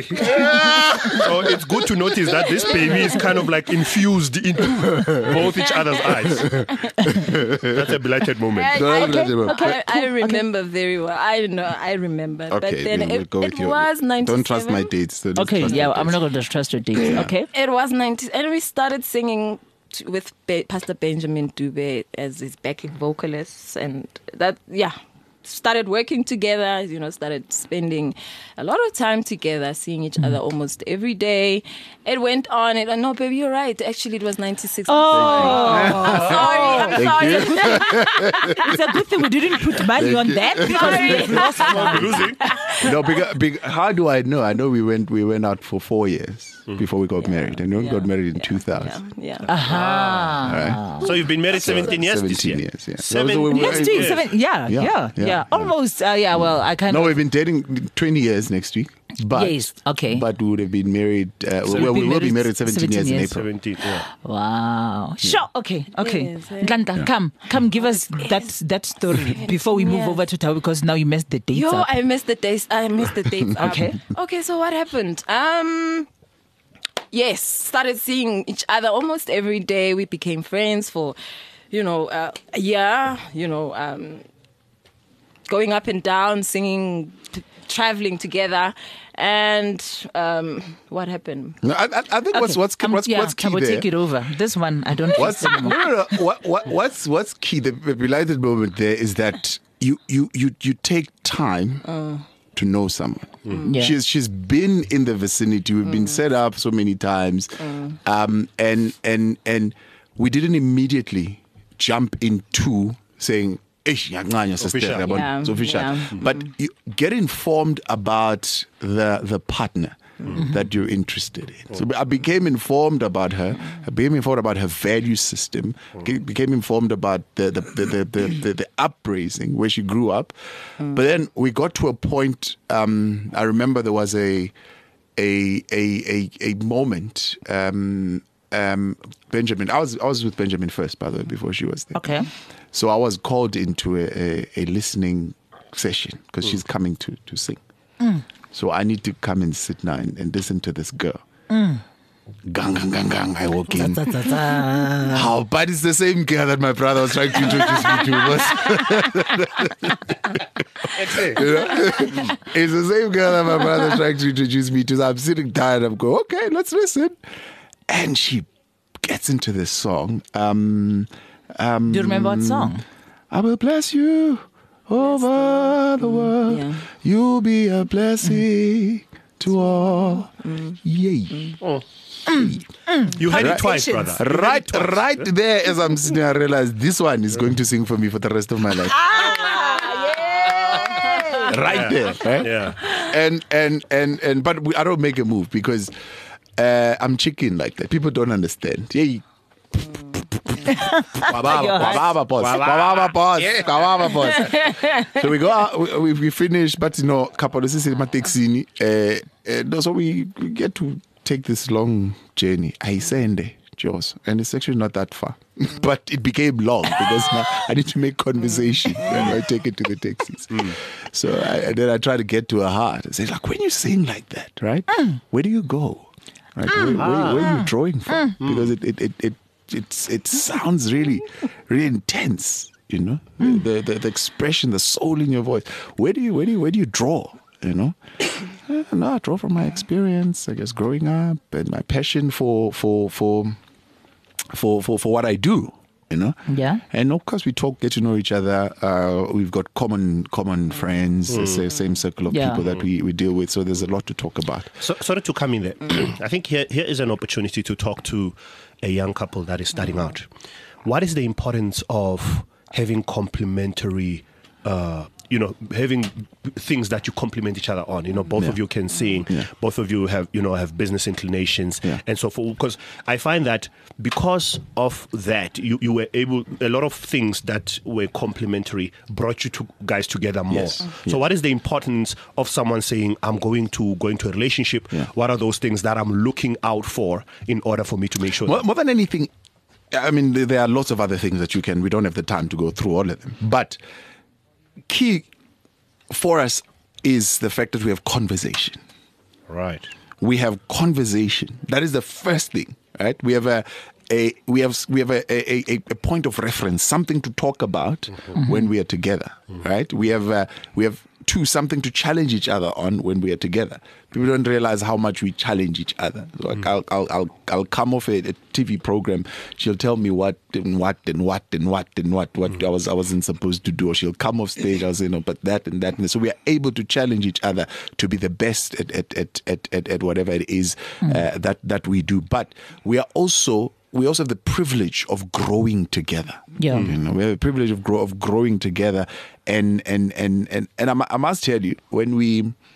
So it's good to notice that this baby is kind of like infused into both each other's eyes. That's a belated moment. I, No, I, no, no, no, no. I, I remember very well. I know. I remember. but Okay, then then we'll it, go it with your. was ninety-seven. Don't trust my dates. So don't okay, trust yeah, my I'm dates. not going to trust your dates. Okay. It was ninety, and we started singing t- with Be- Pastor Benjamin Dube as his backing vocalist, and that yeah. Started working together, you know, started spending a lot of time together, seeing each other almost every day. It went on. It, no, baby, you're right. Actually, it was ninety-six. I'm sorry. I'm sorry. I'm sorry. It's a good thing we didn't put money on that because we have lost I'm losing. No, because, because how do I know? I know we went we went out for four years before we got Yeah. married, and we Yeah. got married in Yeah. two thousand. Yeah. yeah. Aha. All right. So you've been married seventeen years this seventeen year. years, yeah. Seven So we- we- Next week, Yes. seven, yeah, Yeah, yeah, yeah, yeah, yeah. almost. Uh, yeah, well, I kind No, of. we've been dating twenty years next week. But, Yes, okay. But we would have been married. Uh, So well, we've we been will be married married seventeen, years, seventeen in years. April. seventeen, yeah. Wow. Sure. Okay. Okay. Yes, eh? Glenda, come, come, give us that that story before we move Yes. over to Tao, because now you messed the dates Yo, up. I missed the dates. I missed the dates. up. Okay. Okay, so what happened? Um yes, started seeing each other almost every day. We became friends for, you know, uh, a year, you know, um going up and down, singing, t- traveling together. And um what happened? No, I, I, I think what's Okay. what's Um, what's yeah, what's key Tabo, there. take it over. This one, I don't. What's trust no, anymore. no, no. What, what, what's what's key? The related moment there is that you you you you take time to know someone. Yeah. She's she's been in the vicinity. We've been set up so many times, um, and and and we didn't immediately jump into saying. "Eish, yancanya, sister, Official. yabona, Yeah, it's official." yeah. But you get informed about the the partner that you're interested in. So I became informed about her. I became informed about her value system. Ge- Became informed about the the the the, the, the, the upbringing where she grew up. But then we got to a point. Um, I remember there was a a a a, a moment. Um, um, Benjamin, I was I was with Benjamin first, by the way, before she was there. Okay. So I was called into a, a, a listening session because she's coming to, to sing. So I need to come and sit now and, and listen to this girl. Gang, gang, gang, gang. I walk in. How? But it's the same girl that my brother was trying to introduce me to. You know? It's the same girl that my brother was trying to introduce me to. So I'm sitting down and I'm going, okay, let's listen. And she gets into this song. Um, um, Do you remember what song? I will bless you over the world. Yeah. You'll be a blessing to all. Yay. You had it Right. twice, brother. You had it Right, twice. right there as I'm sitting, I realized this one is going to sing for me for the rest of my life. Right there, right? Yeah. And and and and but we, I don't make a move because uh, I'm chicken like that. People don't understand. Yay. Kwababa, kwababa, boss. Kwababa, boss. Kwababa, boss. So we go out, we, we, we finish, but you know, couple of sisters, Matexini, uh, uh, so we, we get to take this long journey. I send Jaws, and it's actually not that far, but it became long because now I need to make conversation when I take it to the taxis. So I, and then I try to get to her heart and say, like, when you sing like that, right? Where do you go? Right? Where, where, where are you drawing from? Because it it, it, it it's it sounds really, really intense. You know, the, the the expression, the soul in your voice. Where do you where do you where do you draw? You know, uh, no, I draw from my experience, I guess, growing up and my passion for for for for for, for what I do. You know, Yeah. and of course we talk, get to know each other. Uh, we've got common common friends, the sa- same circle of Yeah. people that we, we deal with. So there's a lot to talk about. So, sorry to come in there. I think here here is an opportunity to talk to a young couple that is starting out. What is the importance of having complementary, uh, you know, having things that you complement each other on? You know, both of Yeah. you can sing, Yeah. both of you have, you know, have business inclinations, Yeah. and so forth. Because I find that because of that, you, you were able, a lot of things that were complementary brought you two guys together more. Yes. So, what is the importance of someone saying, "I'm going to go into a relationship"? Yeah. What are those things that I'm looking out for in order for me to make sure? More, that- more than anything, I mean, there- there are lots of other things that you can. We don't have the time to go through all of them. But key for us is the fact that we have conversation. Right. We have conversation. That is the first thing, right? We have a, a we have we have a, a, a, a point of reference, something to talk about Mm-hmm. when we are together, right? We have uh, we have two something to challenge each other on when we are together. People don't realize how much we challenge each other. So like I'll, I'll I'll I'll come off a, a T V program. She'll tell me what and what and what and what and what what I was I wasn't supposed to do. Or she'll come off stage. I'll say no, but that and that. And so we are able to challenge each other to be the best at at at at, at, at whatever it is uh, that that we do. But we are also we also have the privilege of growing together. Yeah. You know, we have the privilege of grow of growing together, and and and and and I, mu- I must tell you, when we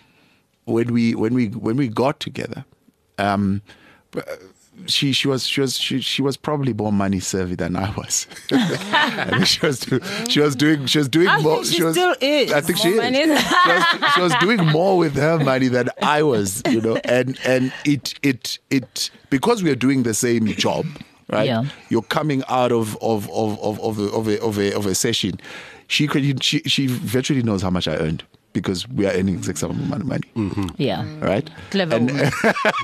when we when we when we got together, um, she she was she was she, she was probably more money savvy than I was. I mean, she was do, she was doing she was doing I more. think she she was, still is. I think she More is. money. She was, she was doing more with her money than I was, you know, and and it it it because we are doing the same job, right? Yeah. You're coming out of of of of of a, of a, of a, of a session. She could she she virtually knows how much I earned because we are earning exact same amount of money, Mm-hmm. Yeah. right? Clever. And- woman.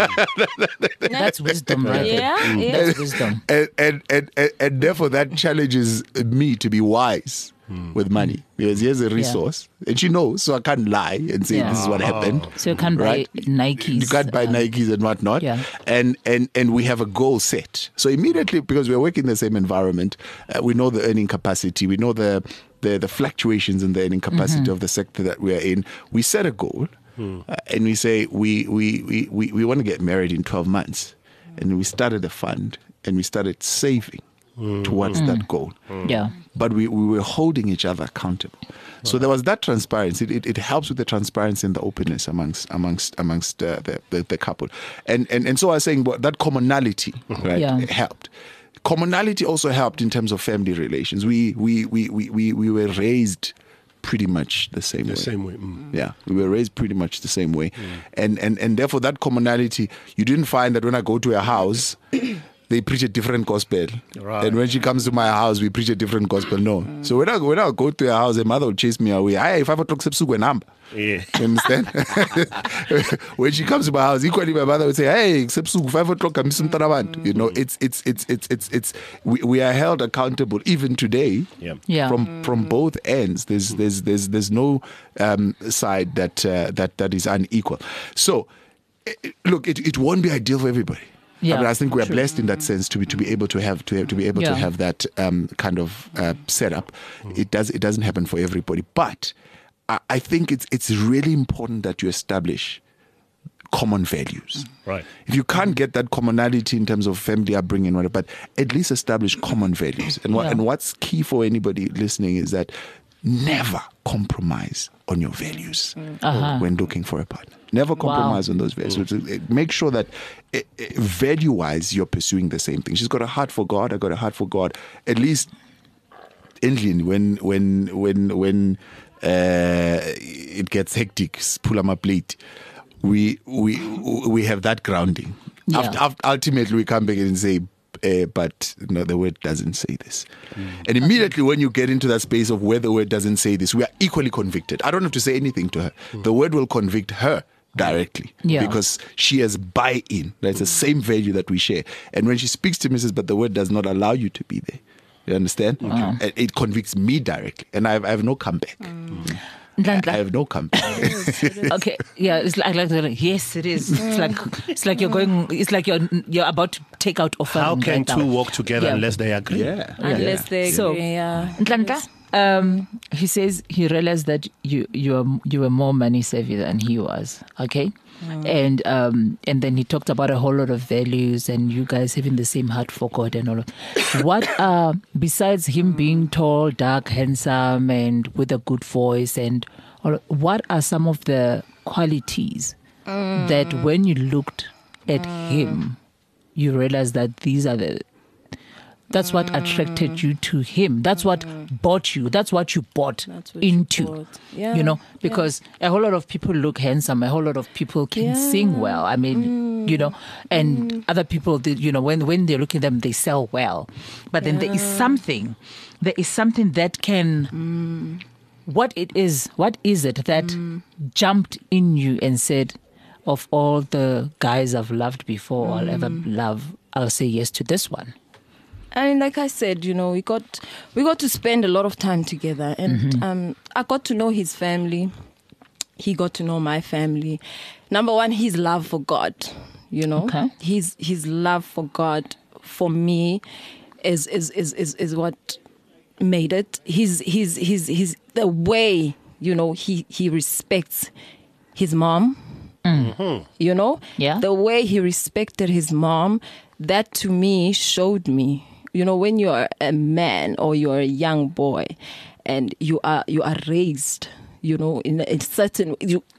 That's wisdom, right? Yeah, yeah. That's wisdom. and, and, and, and, and therefore that challenges me to be wise with money because here's a resource and she knows, so I can't lie and say Yeah. this is what happened. So you can't Right. buy Nikes. You can't buy um, Nikes and whatnot. yeah. And, and, and we have a goal set. So immediately, because we're working in the same environment, uh, we know the earning capacity, we know the, the, the fluctuations in the earning capacity Mm-hmm. of the sector that we are in. We set a goal uh, and we say we, we, we, we, we want to get married in twelve months. And we started a fund and we started saving towards that goal. Yeah. But we, we were holding each other accountable. So there was that transparency. It, it, it helps with the transparency and the openness amongst amongst amongst uh, the, the the couple. And and and so I was saying, well, that commonality, right, Yeah. it helped. Commonality also helped in terms of family relations. We we we we we, we were raised pretty much the same The way. same way. Mm. Yeah, we were raised pretty much the same way, and and and therefore that commonality. You didn't find that when I go to a house, they preach a different gospel, Right. and when she comes to my house, we preach a different gospel. No, so when I when I go to a house, a mother will chase me away. Hey, five o'clock sepsuku number. Yeah. You understand? When she comes to my house, equally my mother would say, "Hey, sepsuku five o'clock, I'm mm. You know, it's it's it's it's it's it's we, we are held accountable even today. Yeah. Yeah. From from both ends, there's there's there's there's no um, side that uh, that that is unequal. So, it, look, it, it won't be ideal for everybody. Yeah, I mean, I think we are true. blessed in that sense to be to be able to have to have, to be able Yeah. to have that um, kind of uh, setup. It does it doesn't happen for everybody, but I, I think it's it's really important that you establish common values. Right. If you can't get that commonality in terms of family upbringing, whatever, but at least establish common values. And what Yeah. and what's key for anybody listening is that never compromise on your values Uh-huh. when looking for a partner. Never compromise on those values. Which is- it- Make sure that eh, eh, value-wise you're pursuing the same thing. She's got a heart for God. I got a heart for God. At least, ending when when when when uh, it gets hectic, pull on my plate. We we we have that grounding. Yeah. After, after, ultimately, we come back and say, uh, but no, the word doesn't say this. And immediately, when you get into that space of where the word doesn't say this, we are equally convicted. I don't have to say anything to her. The word will convict her directly Yeah. because she has buy-in. That's the same value that we share. And when she speaks to me, says, but the word does not allow you to be there. You understand? And it convicts me directly, and I have, I have no comeback. Nhlanhla. I have no comeback. Okay, yeah, it's like, like like- yes, it is. It's like it's like you're going. It's like you're you're about to take out offering. How can right now. two walk together Yeah. unless they agree? yeah. Unless they agree, So, yeah. Nhlanhla, um, he says he realized that you you are you were more money savvy than he was. Okay, and um, and then he talked about a whole lot of values and you guys having the same heart for God and all of. What uh, besides him being tall, dark, handsome, and with a good voice, and all, what are some of the qualities that when you looked at him, you realized that these are the that's what attracted you to him. That's what bought you. That's what you bought That's what you into. bought. Yeah, You know, because a whole lot of people look handsome. A whole lot of people can Yeah. sing well. I mean, you know, and other people, they, you know, when, when they look at them, they sell well. But then there is something, there is something that can, what it is, what is it that jumped in you and said, of all the guys I've loved before, I'll ever love, I'll say yes to this one. I mean, like I said, you know, we got we got to spend a lot of time together, and Mm-hmm. um, I got to know his family. He got to know my family. Number one, his love for God. You know, Okay. his his love for God for me is is is is, is what made it. His his his his the way, you know, he he respects his mom. You know, Yeah. the way he respected his mom, that to me showed me, you know, when you're a man or you're a young boy and you are you are raised, you know, in a certain you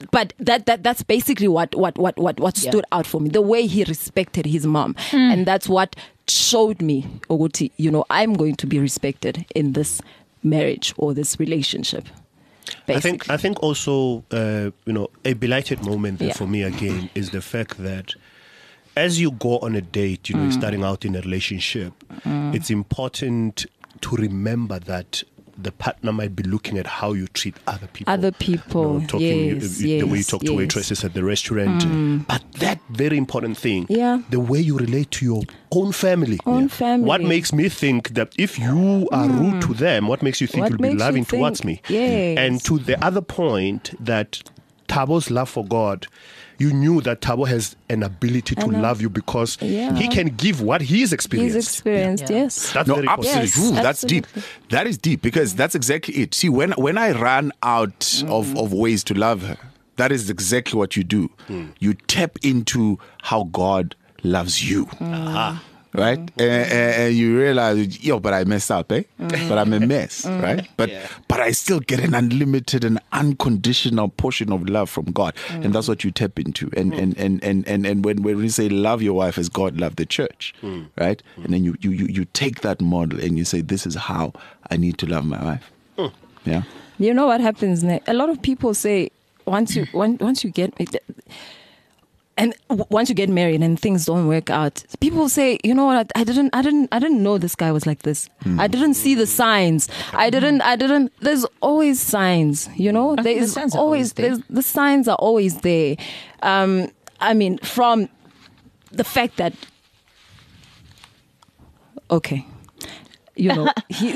but that, that that's basically what what what what, what Yeah. stood out for me. The way he respected his mom, and that's what showed me, Oguti, you know, I'm going to be respected in this marriage or this relationship. Basically. I think I think also uh, you know, a belighted moment there Yeah. for me again is the fact that as you go on a date, you know, you're starting out in a relationship, it's important to remember that the partner might be looking at how you treat other people. Other people, You know, talking, you- yes, you- the way you yes, talk to yes. waitresses at the restaurant. But that very important thing, Yeah. the way you relate to your own family. Own Yeah. family. What makes me think that if you are rude to them, what makes you think What you'll be makes you loving think- towards me? Yes. And to the other point that Tabo's love for God, you knew that Tabo has an ability to I know. love you because Yeah. he can give what he's He's experienced. experienced, Yeah. yes. That's No, very important. absolutely. Yes, Ooh, that's deep. absolutely. That is deep because that's exactly it. See, when when I ran out of, of ways to love her, that is exactly what you do. You tap into how God loves you. Aha. Right? And, and, and you realize, yo, but I messed up, eh? But I'm a mess, right? But but I still get an unlimited and unconditional portion of love from God. And that's what you tap into. And and, and, and, and, and when, when we say love your wife as God loved the church, right? And then you, you, you, you take that model and you say, this is how I need to love my wife. Yeah. You know what happens next? A lot of people say once you once, once you get and w- once you get married and things don't work out, people say, you know what? I, I didn't, I didn't, I didn't know this guy was like this. I didn't see the signs. I didn't, I didn't. There's always signs, you know. I think There the is signs are always, always there. there's the signs are always there. Um, I mean, from the fact that, okay, you know, he,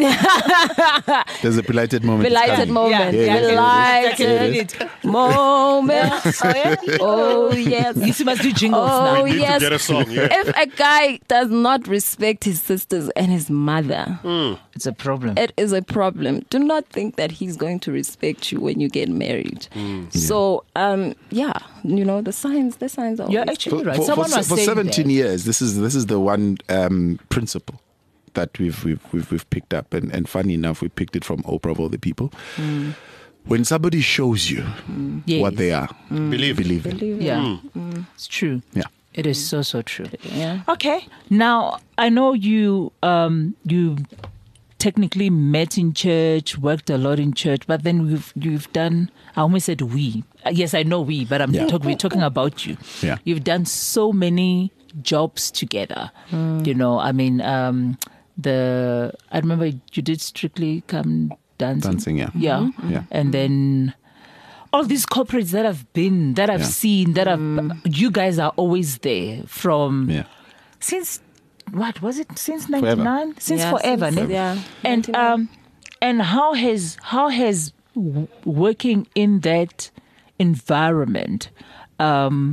There's a belighted moment. it's belighted coming. moment, Yeah, yeah, yeah, belighted moment. Oh, yeah? Oh yes. You see, must do jingles Oh now. Need to yes. get a song, yeah. If a guy does not respect his sisters and his mother, It's a problem. it is a problem. Do not think that he's going to respect you when you get married. So, um, yeah, you know the signs. The signs are. You're always actually For, right. for, Someone for, was for saying seventeen that. years, this is this is the one um, principle that we've we've we've, we've picked up, and, and funny enough, we picked it from Oprah of all the people. When somebody shows you Yes. what they are, Believe. believe it. Believe it. Yeah, it's true. Yeah. It is so so true. Yeah. Okay. Now I know you um you technically met in church, worked a lot in church, but then we've you've done. I almost said we. Uh, Yes, I know we, but I'm Yeah. talk, we're talking about you. Yeah. You've done so many jobs together. You know, I mean, um, the I remember you did Strictly Come Dancing. Dancing, yeah. Yeah. Yeah. And then all these corporates that I've been, that I've Yeah. seen, that I've, you guys are always there from Yeah. since what was it? Since Forever. ninety-nine? Since Yeah, forever, since- ne? yeah, And ninety-nine. um, and how has how has w- working in that environment um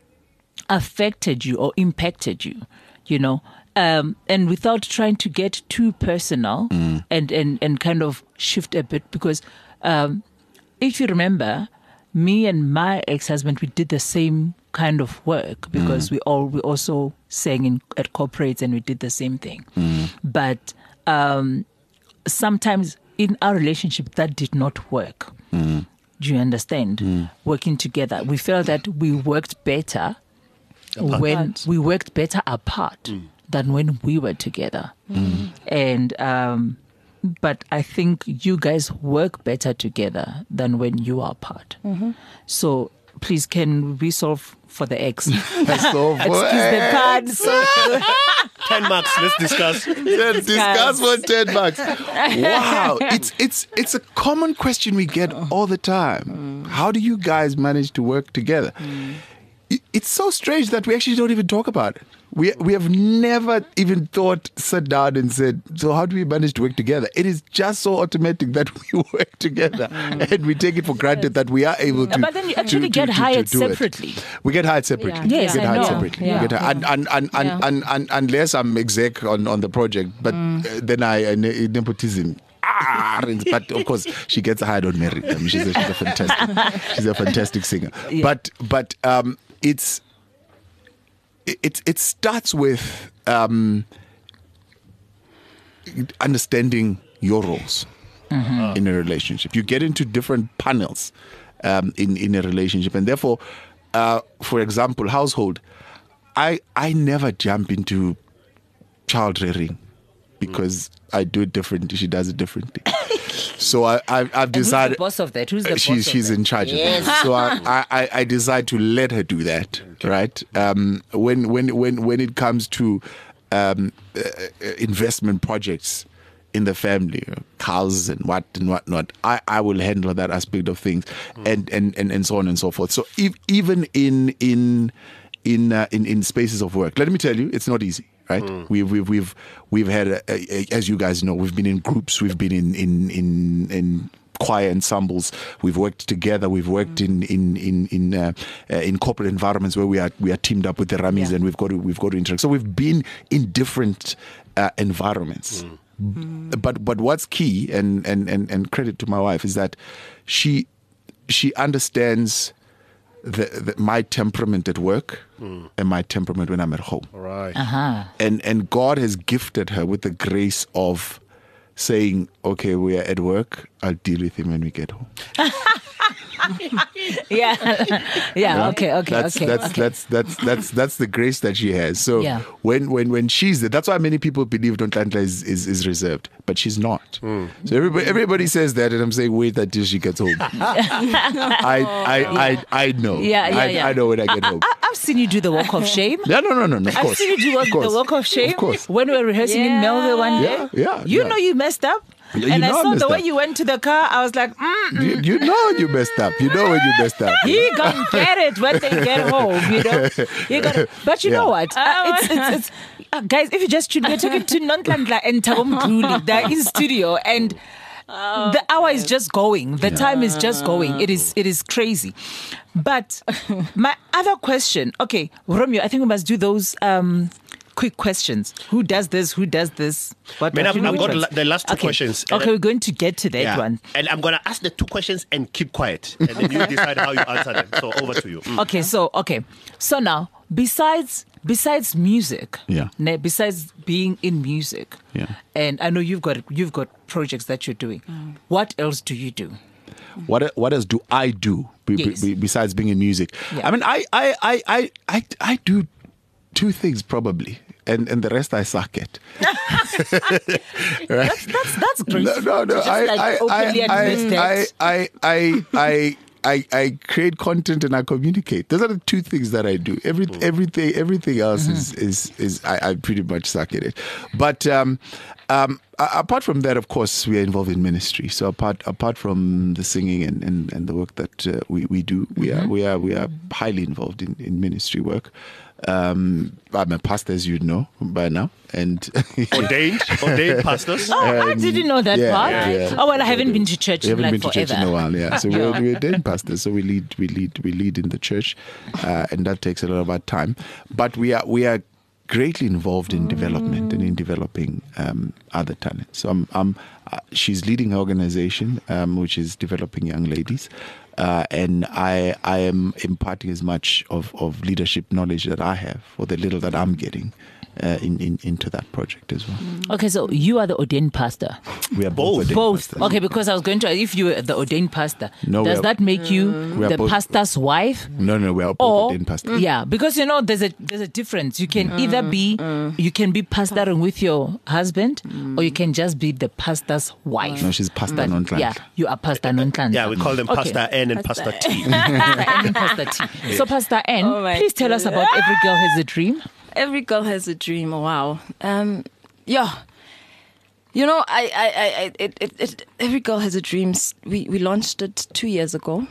affected you or impacted you? You know, um, and without trying to get too personal and, and, and kind of shift a bit, because um, if you remember, me and my ex-husband, we did the same kind of work because we all we also sang in at corporates and we did the same thing. But um, sometimes in our relationship that did not work. Do you understand? Working together, we felt that we worked better when we worked better apart than when we were together. And um, but I think you guys work better together than when you are apart. So please, can we solve for the ex? So for- Excuse the pun. So Ten marks. Let's discuss. Yeah, discuss for ten bucks. Wow, it's it's it's a common question we get all the time. How do you guys manage to work together? It- It's so strange that we actually don't even talk about it. We we have never even thought, sat down and said, so how do we manage to work together? It is just so automatic that we work together, and we take it for granted that we are able to. But then you to- actually to- get to- to hired do it. separately. We get hired separately. Yeah. Yes, we get I hired know. separately. Yeah. We get hired, and, and, and, and, Yeah. and, and, unless I'm exec on, on the project, but uh, then I uh, ne- nepotism. Ah, but of course, she gets hired on merit. I mean, she's a, she's a fantastic, she's a fantastic singer. Yeah. But but um, it's it it starts with um, understanding your roles in a relationship. You get into different panels. um, in in a relationship, and therefore, uh, for example, household, I I never jump into child rearing because I do it differently. She does it differently. So I, I, I've And who's decided. the boss of that? Who's the boss she's of she's that? in charge Yes. of that. So I, I, I decide to let her do that. Right. Um, when when when when it comes to um, uh, investment projects in the family, cars and what and whatnot, I, I will handle that aspect of things, and, and, and, and so on and so forth. So if, even in in in, uh, in in spaces of work, let me tell you, it's not easy. Right, mm. we've we've we've we've had, a, a, as you guys know, we've been in groups, we've been in in in, in choir ensembles, we've worked together, we've worked mm. in in in in, uh, uh, in corporate environments where we are we are teamed up with the Rammies, yeah. and we've got to we've got to interact. So we've been in different uh, environments. Mm. Mm. But but what's key, and, and and and credit to my wife, is that she she understands The, the, my temperament at work mm. and my temperament when I'm at home. Right. Uh-huh. And and God has gifted her with the grace of saying, okay, we are at work, I'll deal with him when we get home. yeah. yeah, okay, okay, that's, okay. That's, okay. that's, that's, that's, that's the grace that she has. So yeah. when, when, when she's there, that's why many people believe Nonhlanhla is, is, is reserved, but she's not. Mm. So everybody, everybody says that, and I'm saying, wait until she gets home. I, I, I, I know. Yeah, yeah, I, yeah. I know when I get home. I, I've seen you do the walk of shame. Yeah, no, no, no, no. Of I've course. seen you do of course. the walk of shame. Of course. When we were rehearsing Yeah. in Melville one day. Yeah, yeah. You yeah. know you messed up. Yeah, and you I know I saw the messed way up. you went to the car. I was like, mm. You, you know you messed up. You know when you messed up. He gonna get it when they get home, you know. You gotta, but you Yeah. know what? Uh, it's, it's, it's, uh, guys, if you just tuned, we're talking to Nonhlanhla and Thabo Mduli. They're in studio, and Oh, the hour is just going. The time is just going. It is, it is crazy. But my other question, okay, Romeo, I think we must do those. Um, Quick questions. Who does this? Who does this? What? Man, what- I've, you know I've which got ones? la- the last two okay. questions. Okay, we're going to get to that Yeah. one. And I'm going to ask the two questions and keep quiet. And then you decide how you answer them. So over to you. Mm. Okay, so okay, so now besides besides music, Yeah. ne- besides being in music, Yeah. and I know you've got you've got projects that you're doing. What else do you do? What what else do I do be, Yes. be, besides being in music? Yeah. I mean, I I, I, I, I I do two things probably, and, and the rest I suck at. right? That's that's that's great. No, no, no. Just I, like I, openly I, admit I, that. I, I, I, I, I create content and I communicate. Those are the two things that I do. Every, everything, everything else Mm-hmm. is, is, is I, I pretty much suck at it. But um, um, a- apart from that, of course, we are involved in ministry. So apart, apart from the singing and, and, and the work that uh, we, we do, we Mm-hmm. are, we are, we are highly involved in, in ministry work. Um, I'm a pastor, as you know by now, and Ordained, ordained pastors. Oh, I didn't know that yeah, part. yeah. Oh well, I haven't been to church We in haven't like been to forever. church in a while, yeah. So we're, we're ordained pastors, so we lead, we lead, we lead in the church, uh, and that takes a lot of our time. But we are, we are greatly involved in development and in developing um, other talents. So I'm, I'm, uh, she's leading an organization um, which is developing young ladies. Uh, and I I am imparting as much of, of leadership knowledge that I have, or the little that I'm getting, uh, in, in into that project as well. Okay, so you are the ordained pastor. We are both. ordained Both. pastors. Okay, because I was going to, if you were the ordained pastor, No, we does are- that make you We are the both- pastor's wife? No, no, we are both Or ordained pastors. yeah, because you know there's a there's a difference. You can either be you can be pastoring with your husband, or you can just be the pastor's wife. No, she's Pastor But, Nonhlanhla. yeah, you are Pastor Nonhlanhla. Yeah, we call them Okay. Pastor N and Pastor T. Pastor N and Pastor T. So Pastor N, Oh my please tell us about Every Girl Has a Dream. Every girl has a dream. Wow. Um, yeah. You know, I, I, I, I it, it, it, Every Girl Has a Dream. We, we launched it two years ago.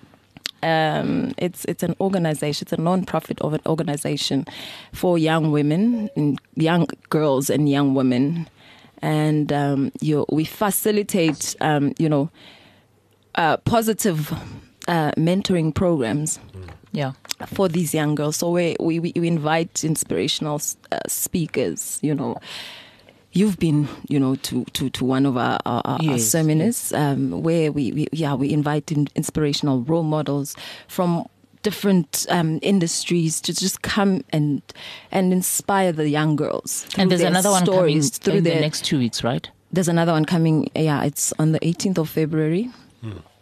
Um, it's it's an organization. It's a non-profit of an organization for young women, and young girls, and young women, and um, you we facilitate um, you know uh, positive uh, mentoring programs Yeah. for these young girls. So we we, we invite inspirational uh, speakers. You know, you've been you know to to, to one of our, our, our Yes, seminars um, where we, we yeah we invite in inspirational role models from different um, industries to just come and and inspire the young girls. And through there's their another one coming stories, through in the their, next two weeks, right? There's another one coming. Yeah, it's on the eighteenth of February.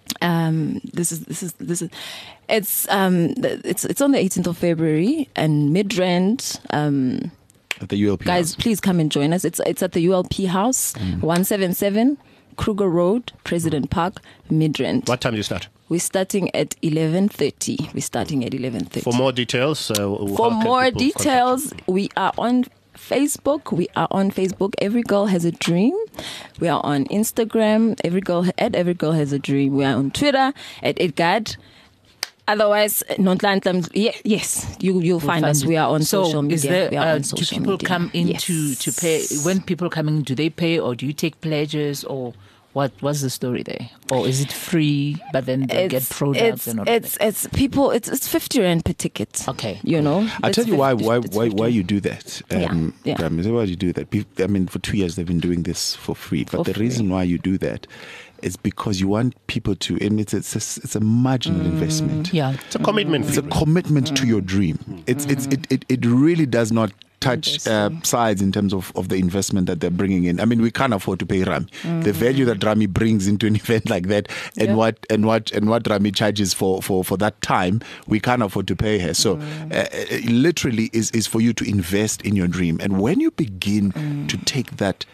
Um, this is this is this is it's um it's it's on the eighteenth of February and Midrand. Um, At the U L P guys, house. please come and join us. It's it's at the U L P House, mm. one seventy-seven Kruger Road, President Park, Midrand. What time do you start? We're starting at eleven thirty. We're starting at eleven thirty. For more details, uh, for how can more people details, contact you? we are on Facebook. We are on Facebook. Every Girl Has a Dream. We are on Instagram. Every girl at Every Girl Has a Dream. We are on Twitter at Edgard. Otherwise, Nontlantlams, yes, yes, you you'll find, find us. it. We are on so social media. Is there, we are uh, on do social people media. come in yes. to, to pay? When people come in, do they pay, or do you take pledges, or what? What's the story there? Or is it free, but then they get products it's, and all it's, that? it's people. It's it's fifty rand per ticket. Okay, you know. I'll tell you why fifty, why it's why fifty. why you do that. Um, Yeah, yeah. I'll tell you why you do that. Pe- I mean, for two years they've been doing this for free. But For the free. reason why you do that is because you want people to. And it's it's a, it's a marginal Mm. investment. yeah. It's a commitment. It's a commitment to your dream. It's it's it, it, it really does not touch uh, sides in terms of, of the investment that they're bringing in. I mean, we can't afford to pay Rami. The value that Rami brings into an event like that, and Yeah. what and what and what Rami charges for, for, for that time, we can't afford to pay her. So, uh, it literally is is for you to invest in your dream. And when you begin to take that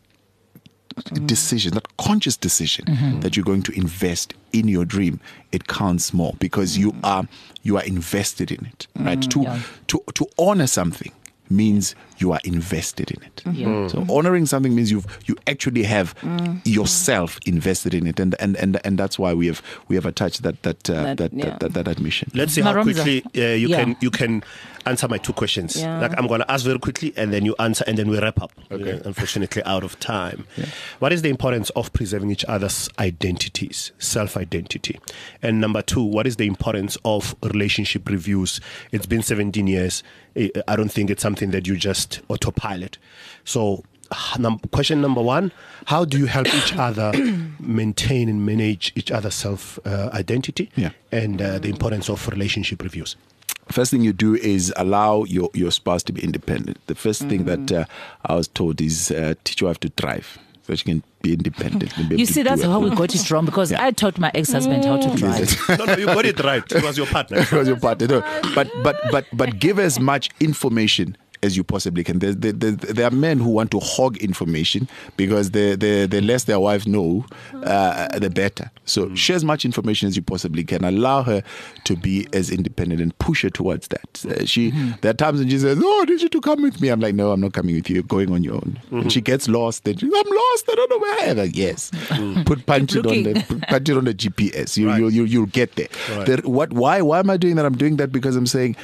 decision, that conscious decision Mm-hmm. that you're going to invest in your dream, it counts more because you are you are invested in it, right? To yeah. to to honor something means you are invested in it. Yeah. So honoring something means you've you actually have yourself invested in it, and and and and that's why we have we have attached that that uh, That- that, yeah. that, that that admission. Let's see how Maromza. quickly uh, you Yeah. can you can answer my two questions. Yeah. Like I'm going to ask very quickly, and then you answer, and then we wrap up. Okay. We're unfortunately, out of time. What is the importance of preserving each other's identities, self-identity? And number two, what is the importance of relationship reviews? It's been seventeen years. I I don't think it's something that you just autopilot. So. Num- question number one, how do you help each other maintain and manage each other's self uh, identity Yeah. and uh, the importance of relationship reviews? First thing you do is allow your, your spouse to be independent. The first thing that uh, I was told is uh, teach your wife to thrive so she can be independent. and be able You to see, do that's it. how we got it wrong, because Yeah. I taught my ex-husband how to drive. No, no, you got it right. It was your partner. It was your partner. No, but but but but give as much information as you possibly can. There, there, there, there are men who want to hog information because the the, the less their wives know, uh, the better. So Mm. share as much information as you possibly can. Allow her to be as independent and push her towards that. Uh, she Mm-hmm. there are times when she says, "Oh, I need you to come with me." I'm like, "No, I'm not coming with you. You're going on your own." Mm-hmm. And she gets lost. Then she's, "I'm lost. I don't know where I am." Like, yes, put punch it on the looking. put, punch it on the G P S. You Mm. Right. you you you'll get there. Right. There- what? Why? Why am I doing that? I'm doing that because I'm saying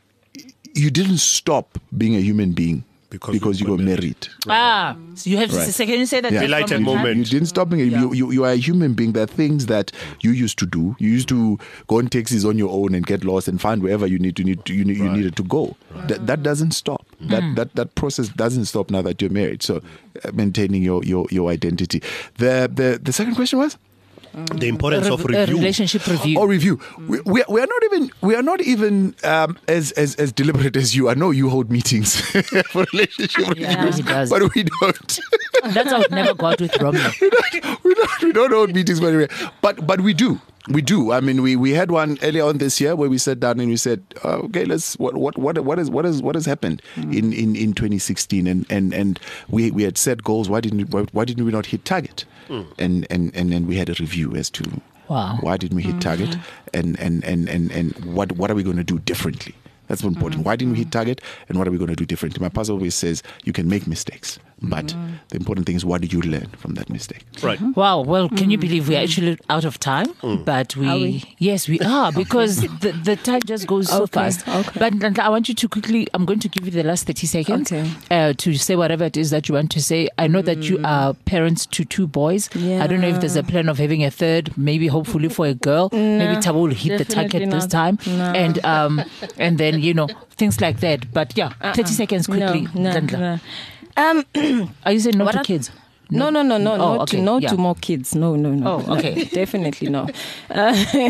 you didn't stop being a human being Because because, you you were got married. Ah, so you have to Right. say, can you say that? Yeah. just Delighted from the time? moment. You didn't stop being a, Yeah. you, you you are a human being. There are things that you used to do. You used to go on taxis on your own and get lost and find wherever you need to need to, you, need, you needed to go. That that doesn't stop. That Mm. that that process doesn't stop now that you're married. So uh, maintaining your, your your identity. The the the second question was. The importance A of re- a review. relationship review. Or review. We, we, we are not even we are not even um, as, as as deliberate as you. I know you hold meetings for relationship Yeah, reviews, he does. but we don't. That's how I would never go out with Romeo. we don't. We don't. We don't hold meetings, but we- but but we do. We do. I mean, we, we had one earlier on this year where we sat down and we said, uh, okay, let's what what what what is what is what has happened in, in, in twenty sixteen, and, and, and we, we had set goals. Why didn't we, why, why didn't we not hit target? And and and then we had a review as to Wow. why didn't we hit target, and and and and, and what what are we going to do differently? That's what important. Why didn't we hit target, and what are we going to do differently? My pastor always says you can make mistakes, but the important thing is what did you learn from that mistake? Right. Wow. Well, can you believe we're actually out of time? But we, Are we? yes, we are, because the, the time just goes so Okay, fast. okay. But Nhlanhla, I want you to quickly, I'm going to give you the last thirty seconds Okay. uh, to say whatever it is that you want to say. I know that you are parents to two boys. I don't know if there's a plan of having a third, maybe hopefully for a girl. maybe Thabo will hit the target definitely this not. time. No. And um, and then, you know, things like that. But yeah, thirty seconds quickly. No, no, Nhlanhla. no. Um, Are you saying no What to are- kids? No, no, no, no, Oh, no, okay, to, no yeah. to more kids. No, no, no. Oh, okay. Definitely no. Uh,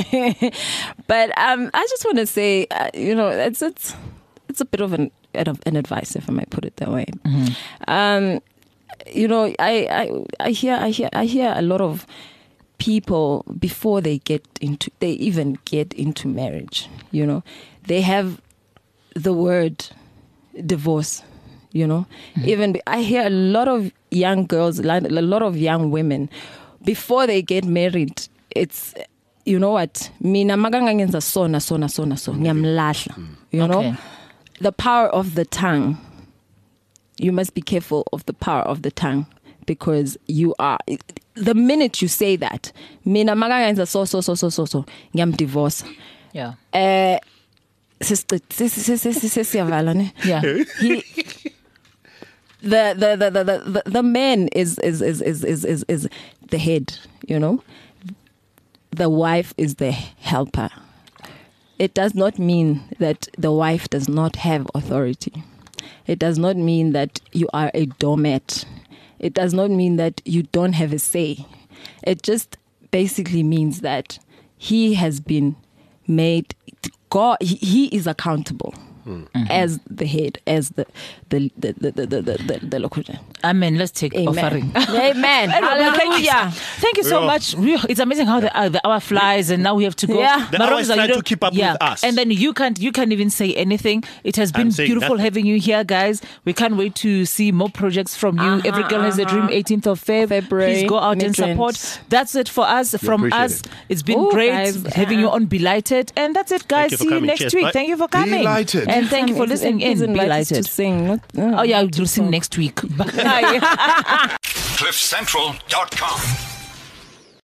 but um, I just want to say, uh, you know, it's it's it's a bit of an an advice, if I might put it that way. Um, you know, I, I I hear I hear I hear a lot of people, before they get into, they even get into marriage, you know, they have the word divorce, you know. Mm-hmm. Even I hear a lot of young girls, a lot of young women, before they get married, it's, you know what, mina magangangenza sona sona sona so ngiyamlahla, you know. Okay. The power of the tongue. You must be careful of the power of the tongue, because you are, the minute you say that, mina magangenza so so so so so so ngiyam divorce. Yeah. Uh, sister, sister, Yeah. he, the, the, the, the, the, the man is, is, is, is, is, is, is the head, you know. The wife is the helper. It does not mean that the wife does not have authority. It does not mean that you are a doormat. It does not mean that you don't have a say. It just basically means that he has been made, God, he, he is accountable. Mm-hmm. As the head, as the the the the the the, the, the locution. Amen. Let's take Amen. offering. Amen. Hallelujah. Thank you so Yeah. much. It's amazing how the, uh, the hour flies, and now we have to go. Yeah. The hour is Maroza, trying you to don't- keep up yeah. with us. And then you can't you can't even say anything. It has been I'm saying beautiful nothing. having you here, guys. We can't wait to see more projects from you. Uh-huh, Every girl has a dream. uh-huh. eighteenth of Feb. February, Please go out and Midrand. support. That's it for us. From appreciate us, it. it's been Ooh, great guys, having you uh-uh. on Belighted. And that's it, guys. you for See you coming. next Cheers. week. Bye. Thank you for coming. Delighted. And thank you for It's- listening it's in. invited Belighted. to sing. Not, Oh yeah, you'll sing next week. Bye. cliff central dot com